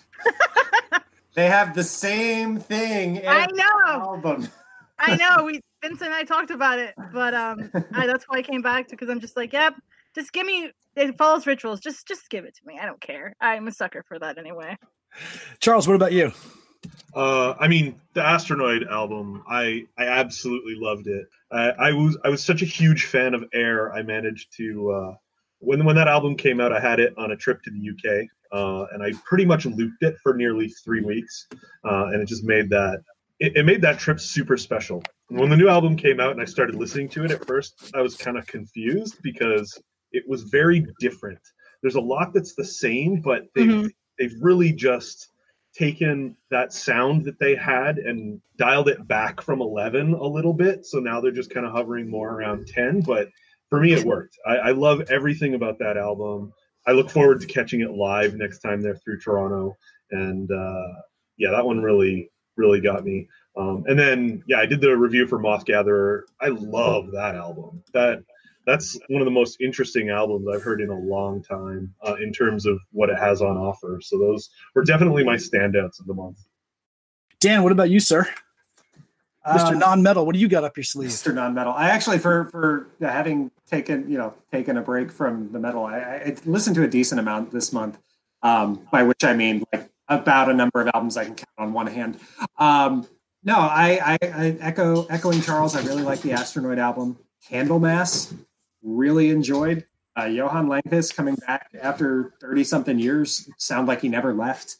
they have the same thing. I every know. Album. I know. We Vincent and I talked about it, but um, I, that's why I came back to because I'm just like, yep, just give me it follows rituals. Just just give it to me. I don't care. I'm a sucker for that anyway. Charles, what about you? Uh, I mean, the Astronoid album, I I absolutely loved it. I, I was I was such a huge fan of Air. I managed to uh, when when that album came out, I had it on a trip to the U K, uh, and I pretty much looped it for nearly three weeks, uh, and it just made that it, it made that trip super special. When the new album came out and I started listening to it, at first I was kind of confused because it was very different. There's a lot that's the same, but they've Mm-hmm. they've really just taken that sound that they had and dialed it back from eleven a little bit. So now they're just kind of hovering more around ten. But for me, it worked. I, I love everything about that album. I look forward to catching it live next time they're through Toronto. And uh, yeah, that one really, really got me. Um, and then, yeah, I did the review for Moth Gatherer. I love that album. That That's one of the most interesting albums I've heard in a long time uh, in terms of what it has on offer. So those were definitely my standouts of the month. Dan, what about you, sir? Mister Um, Non-Metal, what do you got up your sleeve? Mister Non-Metal. I actually, for for having taken you know taken a break from the metal, I, I listened to a decent amount this month. Um, by which I mean like about a number of albums I can count on one hand. Um, no, I, I, I echo echoing Charles. I really like the Astronoid album. Candlemass, really enjoyed. Uh, Johan Langqvist coming back after thirty something years. Sound like he never left.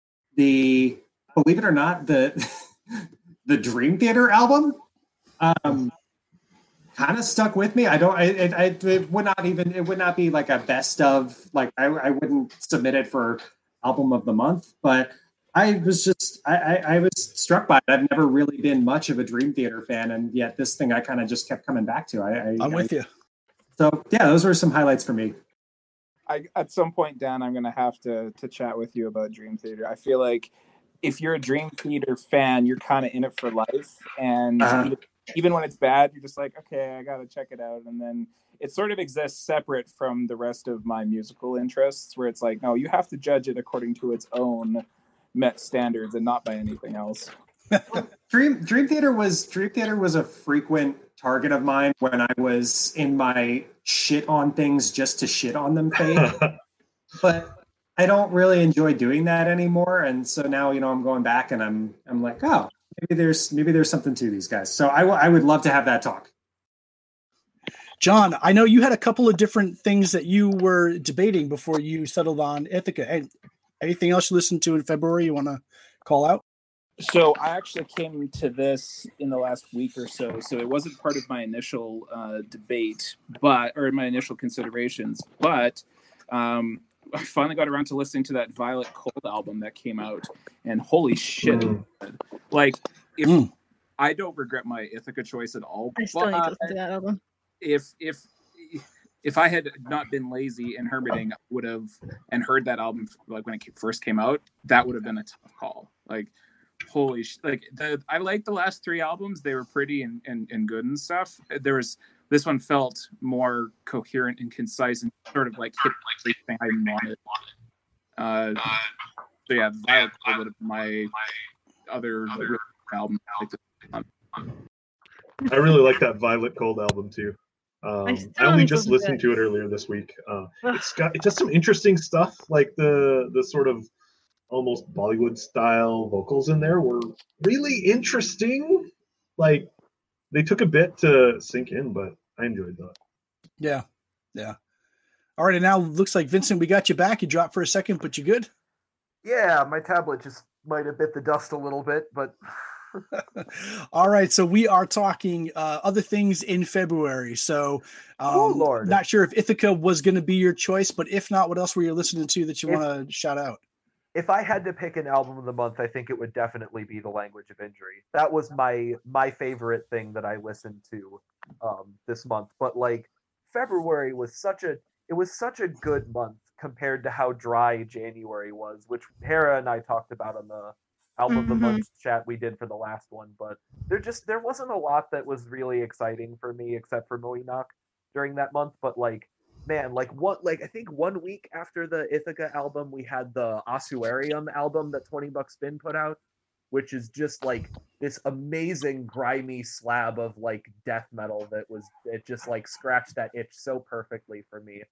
The believe it or not the. The Dream Theater album um, kind of stuck with me. I don't. I, it, I, it would not even. It would not be like a best of. Like I, I wouldn't submit it for album of the month. But I was just. I, I, I was struck by it. I've never really been much of a Dream Theater fan, and yet this thing I kind of just kept coming back to. I, I, I'm with I, you. So yeah, those were some highlights for me. I, at some point, Dan, I'm going to have to to chat with you about Dream Theater. I feel like if you're a Dream Theater fan, you're kind of in it for life. And Uh-huh. even, even when it's bad, you're just like, okay, I got to check it out. And then it sort of exists separate from the rest of my musical interests, where it's like, no, you have to judge it according to its own Met standards and not by anything else. Dream Dream Theater was Dream Theater was a frequent target of mine when I was in my shit on things just to shit on them phase. But I don't really enjoy doing that anymore, and so now you know I'm going back and I'm I'm like, oh, maybe there's maybe there's something to these guys. So I, w- I would love to have that talk. John, I know you had a couple of different things that you were debating before you settled on Ithaca. And anything else you listened to in February you want to call out? So I actually came to this in the last week or so. So it wasn't part of my initial uh, debate, but or my initial considerations. But um, I finally got around to listening to that Violet Cold album that came out, and holy shit! Mm. Like, if Mm. I don't regret my Ithaca choice at all. I still need to but listen to that album. if if if I had not been lazy and hermiting, I would have and heard that album like when it first came out. That would have been a tough call. Like, holy sh- like the I liked the last three albums. They were pretty and, and, and good and stuff. There was this one felt more coherent and concise and sort of like hit everything I wanted. Uh, so yeah, Violet Cold would have been my other album. I liked it. I really like that Violet Cold album too. Um, I I, still only need to just listen to listened to it earlier this week. Uh, it's got it does some interesting stuff, like the the sort of almost Bollywood style vocals in there were really interesting. Like they took a bit to sink in, but I enjoyed that. Yeah, yeah. All right, and now looks like Vincent, we got you back. You dropped for a second, but you good? Yeah, my tablet just might have bit the dust a little bit, but all right, so we are talking uh, other things in February. So, um, oh Lord, not sure if Ithaca was going to be your choice, but if not, what else were you listening to that you If- want to shout out? if I had to pick an album of the month, I think it would definitely be The Language of Injury. That was my my favorite thing that I listened to um, this month. But like February was such a it was such a good month compared to how dry January was, which Hera and I talked about on the album of the Mhm. month chat we did for the last one. But there just there wasn't a lot that was really exciting for me except for Moinak during that month. But like man, like what like I think one week after the Ithaca album we had the Ossuarium album that twenty Bucks Spin put out, which is just like this amazing grimy slab of like death metal that was it just like scratched that itch so perfectly for me.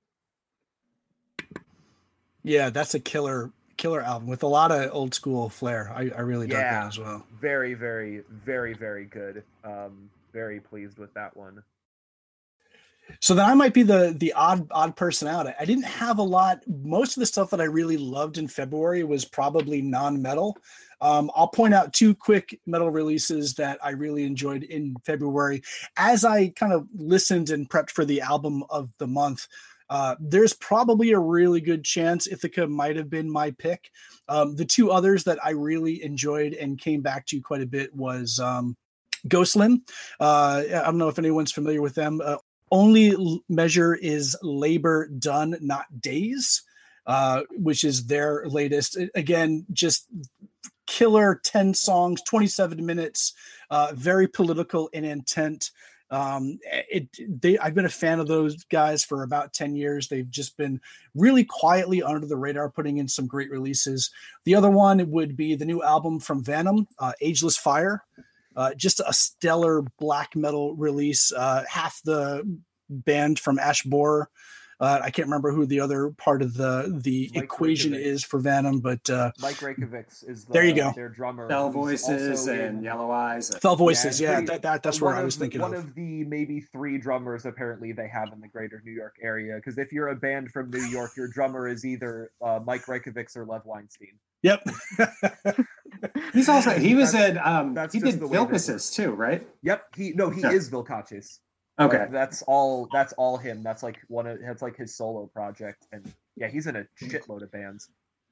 Yeah, that's a killer killer album with a lot of old school flair. I, I really dug Yeah. that as well. Very, very, very, very good. Um, very pleased with that one. So then I might be the the odd odd person out. I didn't have a lot. Most of the stuff that I really loved in February was probably non-metal. Um, I'll point out two quick metal releases that I really enjoyed in February. As I kind of listened and prepped for the album of the month, uh, there's probably a really good chance Ithaca might have been my pick. Um, the two others that I really enjoyed and came back to quite a bit was um, Ghostlim. Uh, I don't know if anyone's familiar with them. Uh, Only l- measure is labor done, not days, uh, which is their latest. A- Again, just killer ten songs, twenty-seven minutes, uh, very political in intent. Um, it they I've been a fan of those guys for about ten years. They've just been really quietly under the radar, putting in some great releases. The other one would be the new album from Venom, uh, Ageless Fire. Uh, just a stellar black metal release. Uh, half the band from Ash Borer. Uh, I can't remember who the other part of the the Mike equation Reykjavik. is for Venom, but uh, Mike Reykjavik's is the, There you go. their drummer. Bell who's Voices also and in- Yellow Eyes. Fell Voices. Yeah, Yeah, pretty- that, that that's one where I of was the- thinking one of. of the maybe three drummers apparently they have in the greater New York area. Because if you're a band from New York, your drummer is either uh, Mike Reykjavik's or Lev Weinstein. Yep. He's also he was That's- in um that's he just did the way that Vilcasis too, right? Yep. He no, he Yeah. is Vilkacis. Okay. Like, that's all. That's all him. That's like one of. That's like his solo project, and yeah, he's in a shitload of bands.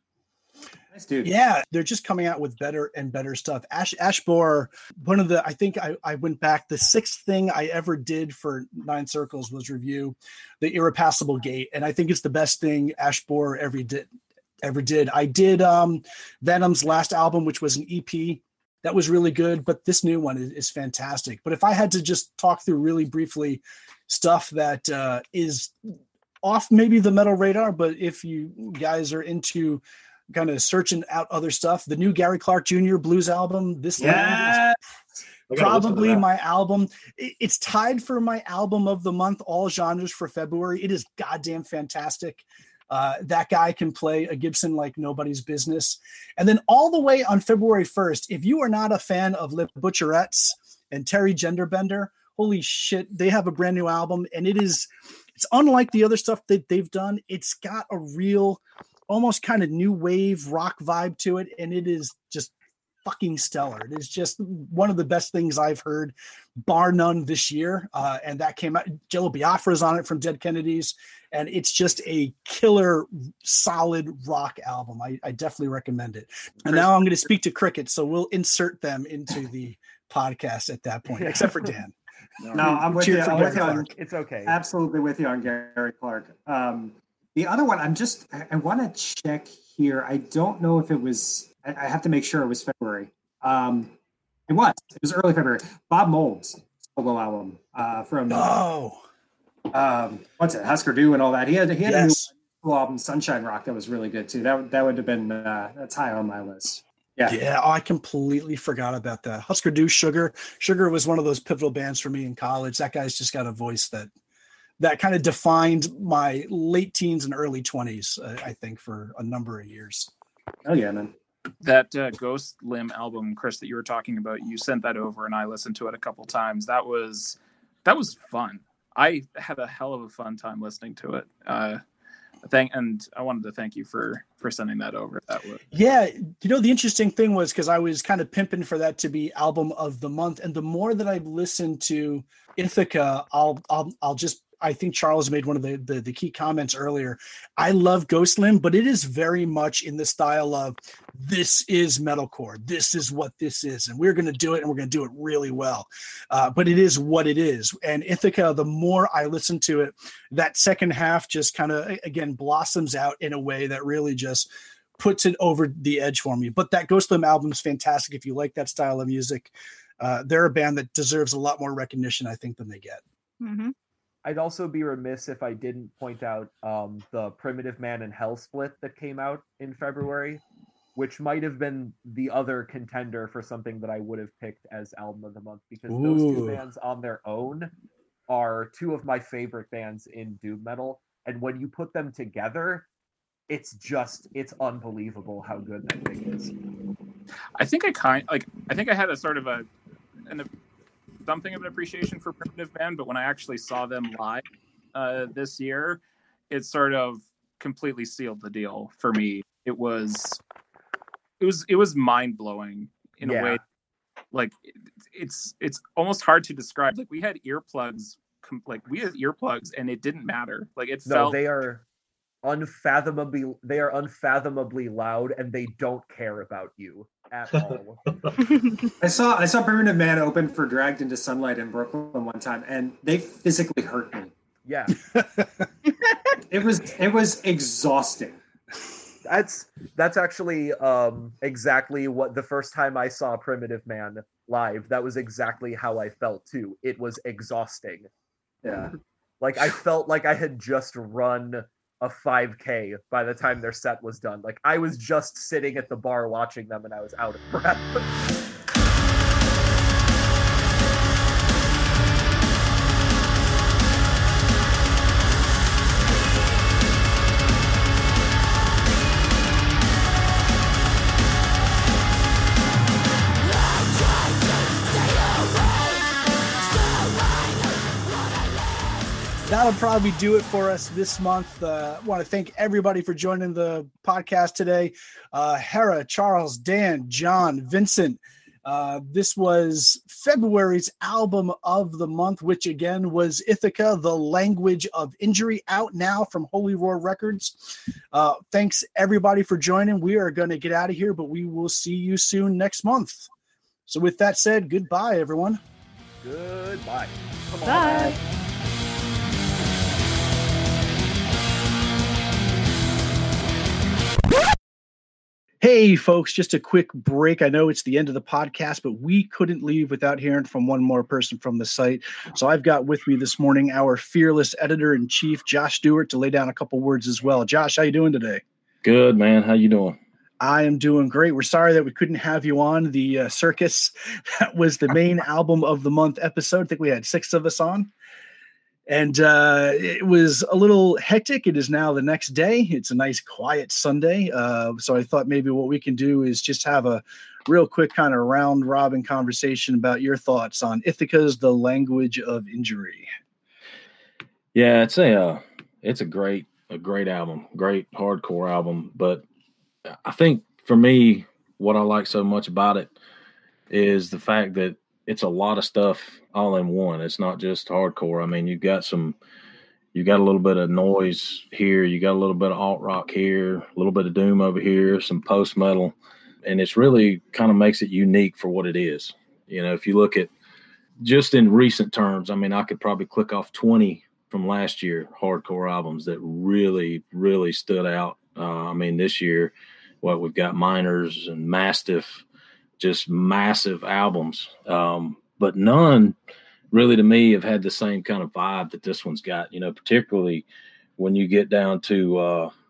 Nice dude. Yeah, they're just coming out with better and better stuff. Ash Ash Borer, one of the I think I, I went back. The sixth thing I ever did for Nine Circles was review the Irrepassable Gate, and I think it's the best thing Ash Borer ever did. Ever did. I did um, Venom's last album, which was an E P. That was really good, but this new one is, is fantastic. But if I had to just talk through really briefly stuff that uh, is off maybe the metal radar, but if you guys are into kind of searching out other stuff, the new Gary Clark Junior blues album, This Land, Yeah. I is gotta listen to probably that. my album. It- It's tied for my album of the month, all genres for February. It is goddamn fantastic. Uh, that guy can play a Gibson like nobody's business. And then all the way on February first, if you are not a fan of Le Butcherettes and Terry Genderbender, holy shit, they have a brand new album. And it is, it's unlike the other stuff that they've done. It's got a real, almost kind of new wave rock vibe to it. And it is just fucking stellar. It is just one of the best things I've heard, bar none, this year. Uh, and that came out, Jello Biafra's on it from Dead Kennedys. And it's just a killer, solid rock album. I, I definitely recommend it. And now I'm going to speak to Cricket, so we'll insert them into the podcast at that point, except for Dan. No, I'm with Cheer you. for I'm Gary with you on, Clark. It's okay. absolutely with you on Gary Clark. Um, the other one, I'm just, I, I want to check here. I don't know if it was, I, I have to make sure it was February. Um, it was, it was early February. Bob Mold's solo album uh, from, Oh, um, what's it, Husker Du and all that. He had, he had yes. a new album, Sunshine Rock, that was really good too. That, that would have been, uh, that's high on my list. Yeah. Yeah, oh, I completely forgot about that. Husker Du, Sugar. Sugar was one of those pivotal bands for me in college. That guy's just got a voice that that kind of defined my late teens and early twenties, uh, I think, for a number of years. Oh, yeah, man. That uh, Ghost Limb album, Chris, that you were talking about, you sent that over and I listened to it a couple times. That was that was fun. I had a hell of a fun time listening to it. Uh, thank and I wanted to thank you for for sending that over. That was Yeah, you know, the interesting thing was because I was kind of pimping for that to be album of the month, and the more that I listened to Ithaca, I'll I'll I'll just I think Charles made one of the, the the key comments earlier. I love Ghost Limb, but it is very much in the style of this is metalcore. This is what this is, and we're going to do it, and we're going to do it really well. Uh, but it is what it is. And Ithaca, the more I listen to it, that second half just kind of again blossoms out in a way that really just puts it over the edge for me. But that Ghost Limb album is fantastic. If you like that style of music, uh, they're a band that deserves a lot more recognition, I think, than they get. Mm-hmm. I'd also be remiss if I didn't point out um, the Primitive Man and Hell split that came out in February, which might have been the other contender for something that I would have picked as album of the month, because Ooh. those two bands on their own are two of my favorite bands in doom metal, and when you put them together, it's just it's unbelievable how good that thing is. I think I kind like I think I had a sort of a an something of an appreciation for Primitive Man, but when I actually saw them live uh, this year, it sort of completely sealed the deal for me. It was, it was, it was mind blowing in Yeah. a way. Like it, it's, it's almost hard to describe. Like we had earplugs, com- like we had earplugs, and it didn't matter. Like it No, felt. they are unfathomably they are unfathomably loud, and they don't care about you at all. I saw I saw Primitive Man open for Dragged into Sunlight in Brooklyn one time, and they physically hurt me. Yeah. It was it was exhausting. That's that's actually um, exactly what the first time I saw Primitive Man live, that was exactly how I felt too. It was exhausting. Yeah. Like I felt like I had just run a five K by the time their set was done. Like I was just sitting at the bar watching them and I was out of breath. That'll probably do it for us this month. Uh, I want to thank everybody for joining the podcast today. Uh, Hera, Charles, Dan, John, Vincent. Uh, this was February's album of the month, which again was Ithaca, The Language of Injury, out now from Holy Roar Records. Uh, thanks everybody for joining. We are going to get out of here, but we will see you soon next month. So with that said, goodbye, everyone. Goodbye. Come on. Bye. Hey, folks, just a quick break. I know it's the end of the podcast, but we couldn't leave without hearing from one more person from the site. So I've got with me this morning our fearless editor-in-chief, Josh Stewart, to lay down a couple words as well. Josh, how you doing today? Good, man. How you doing? I am doing great. We're sorry that we couldn't have you on the uh, Circus. That was the main album of the month episode. I think we had six of us on. And uh, it was a little hectic. It is now the next day. It's a nice, quiet Sunday. Uh, so I thought maybe what we can do is just have a real quick kind of round robin conversation about your thoughts on Ithaca's The Language of Injury. Yeah, it's a uh, it's a great a great album, great hardcore album. But I think for me, what I like so much about it is the fact that it's a lot of stuff all in one. It's not just hardcore. I mean, you've got some, you got a little bit of noise here. You got a little bit of alt rock here, a little bit of doom over here, some post metal. And it's really kind of makes it unique for what it is. You know, if you look at just in recent terms, I mean, I could probably click off twenty from last year hardcore albums that really, really stood out. Uh, I mean, this year, what we've got Miners and Mastiff, just massive albums. Um, but none really to me have had the same kind of vibe that this one's got, you know, particularly when you get down to, uh,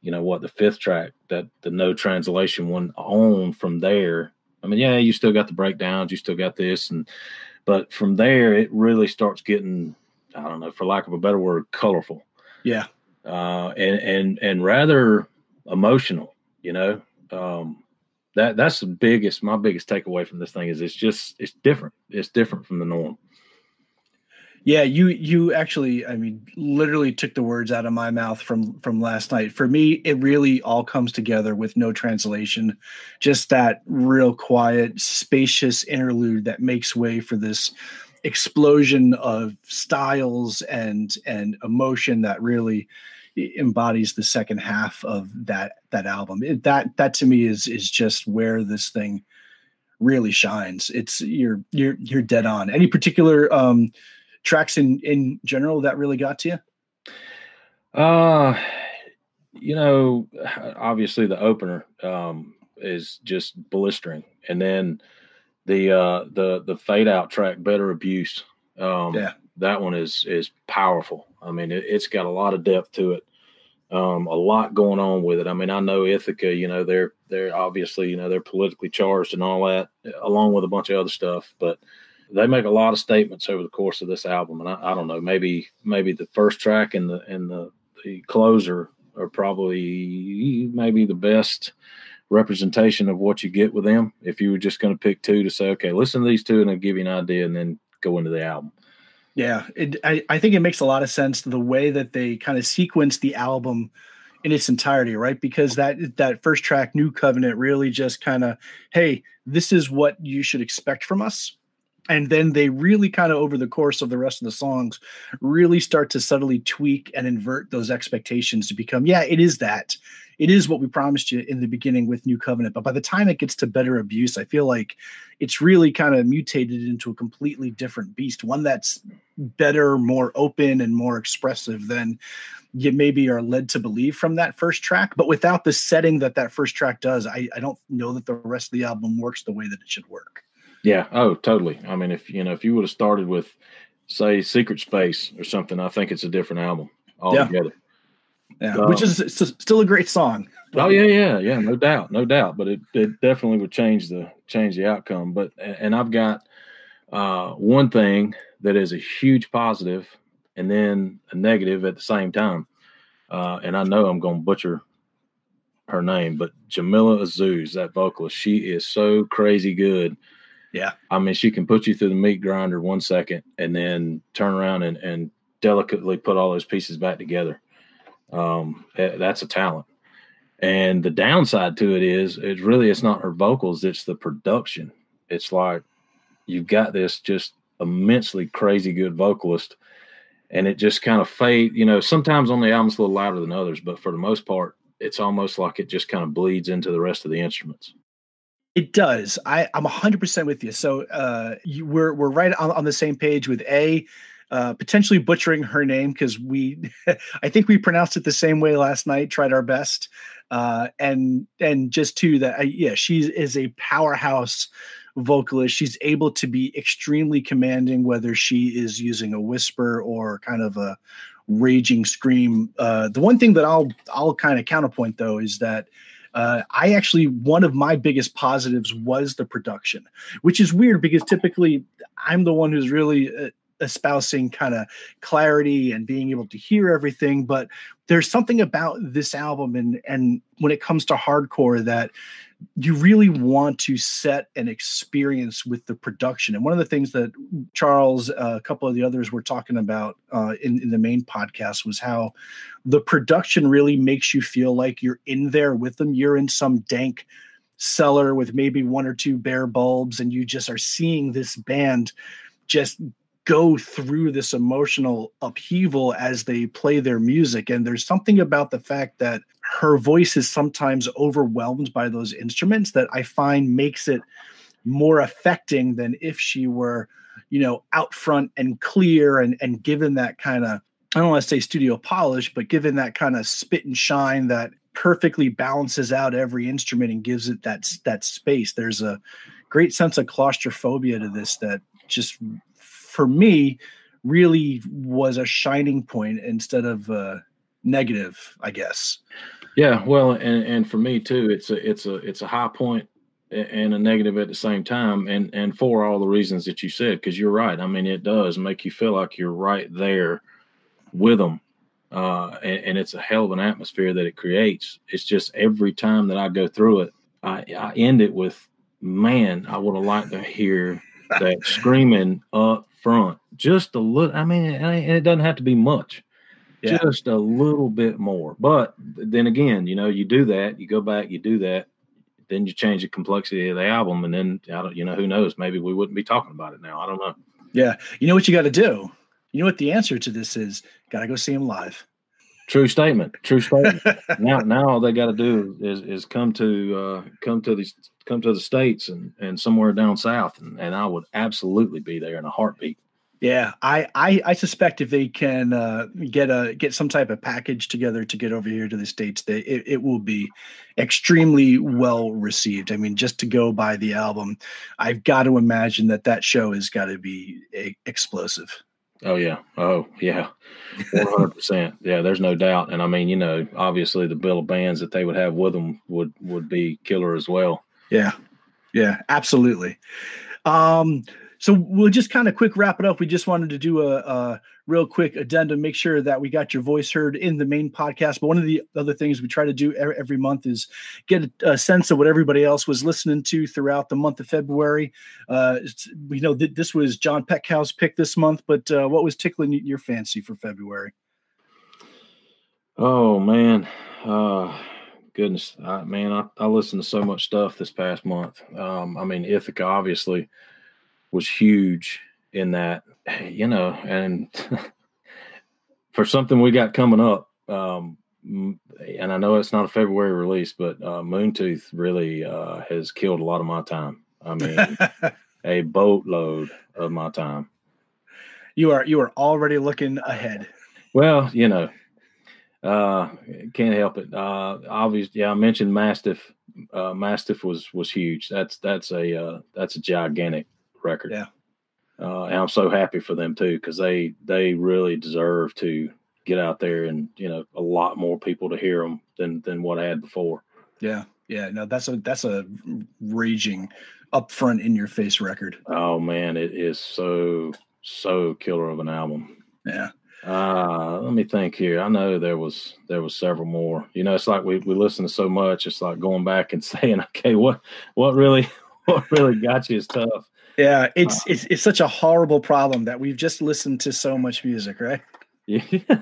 you know what, the fifth track, that the No Translation one on from there. I mean, yeah, you still got the breakdowns, you still got this, and but from there it really starts getting, I don't know, for lack of a better word, colorful. Yeah. Uh, and and and rather emotional, you know. Um, that that's the biggest, my biggest takeaway from this thing is it's just it's different. It's different from the norm. Yeah, you you actually, I mean, literally took the words out of my mouth from from last night. For me, it really all comes together with No Translation. Just that real quiet, spacious interlude that makes way for this explosion of styles and and emotion that really embodies the second half of that that album. It, that that to me is is just where this thing really shines. It's you're you're you're dead on. Any particular um tracks in in general that really got to you? Uh, you know, obviously the opener um, is just blistering, and then the uh, the the fade out track, Better Abuse. Um, yeah, that one is is powerful. I mean, it, it's got a lot of depth to it, um, a lot going on with it. I mean, I know Ithaca. You know, they're they're obviously you know they're politically charged and all that, along with a bunch of other stuff, but they make a lot of statements over the course of this album, and I, I don't know, maybe maybe the first track and the and the, the closer are probably maybe the best representation of what you get with them. If you were just going to pick two to say, okay, listen to these two, and I'll give you an idea, and then go into the album. Yeah, it, I I think it makes a lot of sense the way that they kind of sequence the album in its entirety, right? Because that that first track, New Covenant, really just kind of, hey, this is what you should expect from us. And then they really kind of over the course of the rest of the songs really start to subtly tweak and invert those expectations to become, yeah, it is that. It is what we promised you in the beginning with New Covenant. But by the time it gets to Better Abuse, I feel like it's really kind of mutated into a completely different beast, one that's better, more open, and more expressive than you maybe are led to believe from that first track. But without the setting that that first track does, I, I don't know that the rest of the album works the way that it should work. Yeah. Oh, totally. I mean, if you know, if you would have started with, say, Secret Space or something, I think it's a different album altogether. Yeah, uh, which is still a great song. Oh yeah, yeah, yeah, no doubt, no doubt. But it, it definitely would change the change the outcome. But and I've got uh, one thing that is a huge positive and then a negative at the same time. Uh, and I know I'm going to butcher her name, but Jamila Azuz, that vocalist, she is so crazy good. Yeah. I mean, she can put you through the meat grinder one second and then turn around and, and delicately put all those pieces back together. Um, that's a talent. And the downside to it is, it's really, it's not her vocals, it's the production. It's like you've got this just immensely crazy good vocalist, and it just kind of fade, you know, sometimes on the album it's a little louder than others, but for the most part, it's almost like it just kind of bleeds into the rest of the instruments. It does. I, I'm one hundred percent with you. So uh, you, we're we're right on, on the same page with A, uh, potentially butchering her name because we, I think we pronounced it the same way last night. Tried our best, uh, and and just two that I, yeah, she is a powerhouse vocalist. She's able to be extremely commanding, whether she is using a whisper or kind of a raging scream. Uh, the one thing that I'll I'll kind of counterpoint though is that. Uh, I actually, one of my biggest positives was the production, which is weird because typically I'm the one who's really uh, espousing kind of clarity and being able to hear everything. But there's something about this album and, and when it comes to hardcore that you really want to set an experience with the production. And one of the things that Charles, uh, a couple of the others were talking about uh, in, in the main podcast was how the production really makes you feel like you're in there with them. You're in some dank cellar with maybe one or two bare bulbs, and you just are seeing this band just go through this emotional upheaval as they play their music. And there's something about the fact that her voice is sometimes overwhelmed by those instruments that I find makes it more affecting than if she were, you know, out front and clear and, and given that kind of, I don't want to say studio polish, but given that kind of spit and shine that perfectly balances out every instrument and gives it that, that space. There's a great sense of claustrophobia to this that just, for me, really was a shining point instead of uh, negative, I guess. Yeah, well, and and for me too, it's a it's a it's a high point and a negative at the same time, and and for all the reasons that you said, because you're right. I mean, it does make you feel like you're right there with them, uh, and, and it's a hell of an atmosphere that it creates. It's just every time that I go through it, I, I end it with, man, I would have liked to hear that screaming up front, just a little. I mean, and it doesn't have to be much. Yeah. Just a little bit more. But then again, you know, you do that, you go back, you do that, then you change the complexity of the album, and then, I don't, you know, who knows? Maybe we wouldn't be talking about it now. I don't know. Yeah. You know what you got to do? You know what the answer to this is? Got to go see him live. True statement. True statement. now, now all they got to do is is come to uh, come to these come to the States and, and somewhere down south, and, and I would absolutely be there in a heartbeat. Yeah, I, I, I suspect if they can uh, get a get some type of package together to get over here to the States, they, it, it will be extremely well received. I mean, just to go by the album, I've got to imagine that that show has got to be a, explosive. Oh yeah, oh yeah, one hundred percent. Yeah, there's no doubt. And I mean, you know, obviously the bill of bands that they would have with them would would be killer as well. Yeah, yeah, absolutely. Um, So we'll just kind of quick wrap it up. We just wanted to do a, a real quick addendum, make sure that we got your voice heard in the main podcast. But one of the other things we try to do every month is get a, a sense of what everybody else was listening to throughout the month of February. Uh, we know that this was John Peckow's pick this month, but uh, what was tickling your fancy for February? Oh, man. Uh, goodness. I, man, I, I listened to so much stuff this past month. Um, I mean, Ithaca, obviously, was huge in that, you know, and for something we got coming up, um, and I know it's not a February release, but uh, Moontooth really uh, has killed a lot of my time. I mean, a boatload of my time. You are you are already looking ahead. Well, you know, uh, can't help it. Uh, obviously, yeah, I mentioned Mastiff. Uh, Mastiff was was huge. That's that's a uh, that's a gigantic record. Yeah. Uh, and I'm so happy for them too, because they they really deserve to get out there and, you know, a lot more people to hear them than than what I had before. Yeah. Yeah. No, that's a that's a raging upfront in your face record. Oh man, it is so so killer of an album. Yeah. Uh, let me think here. I know there was there was several more. You know, it's like we we listen to so much. It's like going back and saying, okay, what what really what really got you is tough. Yeah, it's uh, it's it's such a horrible problem that we've just listened to so much music, right? Yeah.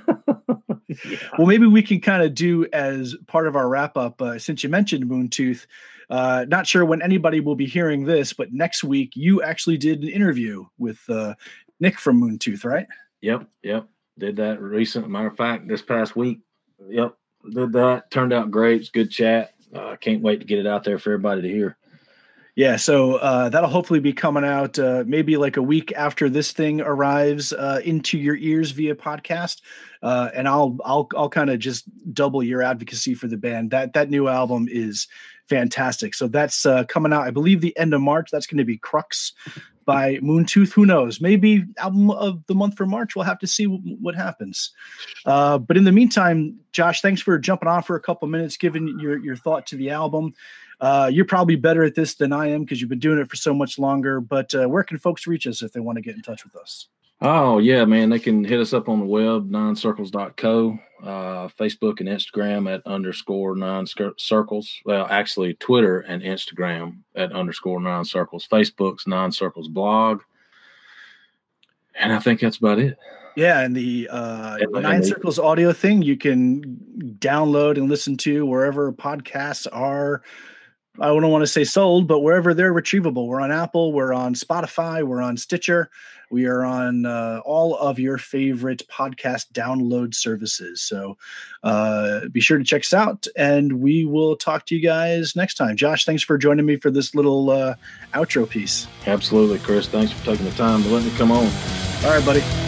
Yeah. Well, maybe we can kind of do as part of our wrap up. Uh, since you mentioned Moontooth, uh, not sure when anybody will be hearing this, but next week you actually did an interview with uh, Nick from Moontooth, right? Yep, yep. Did that recent. Matter of fact, this past week. Yep, did that. Turned out great. It's good chat. I uh, can't wait to get it out there for everybody to hear. Yeah, so uh, that'll hopefully be coming out uh, maybe like a week after this thing arrives uh, into your ears via podcast, uh, and I'll I'll I'll kind of just double your advocacy for the band. That that new album is fantastic. So that's uh, coming out, I believe, the end of March. That's going to be Crux by Moontooth. Who knows? Maybe album of the month for March. We'll have to see w- what happens. Uh, but in the meantime, Josh, thanks for jumping on for a couple minutes, giving your your thought to the album. Uh, you're probably better at this than I am because you've been doing it for so much longer, but uh, where can folks reach us if they want to get in touch with us? Oh, yeah, man. They can hit us up on the web, nine circles dot co, uh, Facebook and Instagram at underscore nine circles. Well, actually, Twitter and Instagram at underscore nine circles. Facebook's Nine Circles blog. And I think that's about it. Yeah, and the uh, and, Nine and Circles audio thing you can download and listen to wherever podcasts are. I don't want to say sold, but wherever they're retrievable. We're on Apple, we're on Spotify, we're on Stitcher, we are on uh, all of your favorite podcast download services. So uh, be sure to check us out, and we will talk to you guys next time. Josh, thanks for joining me for this little uh, outro piece. Absolutely, Chris. Thanks for taking the time to let me come on. All right, buddy.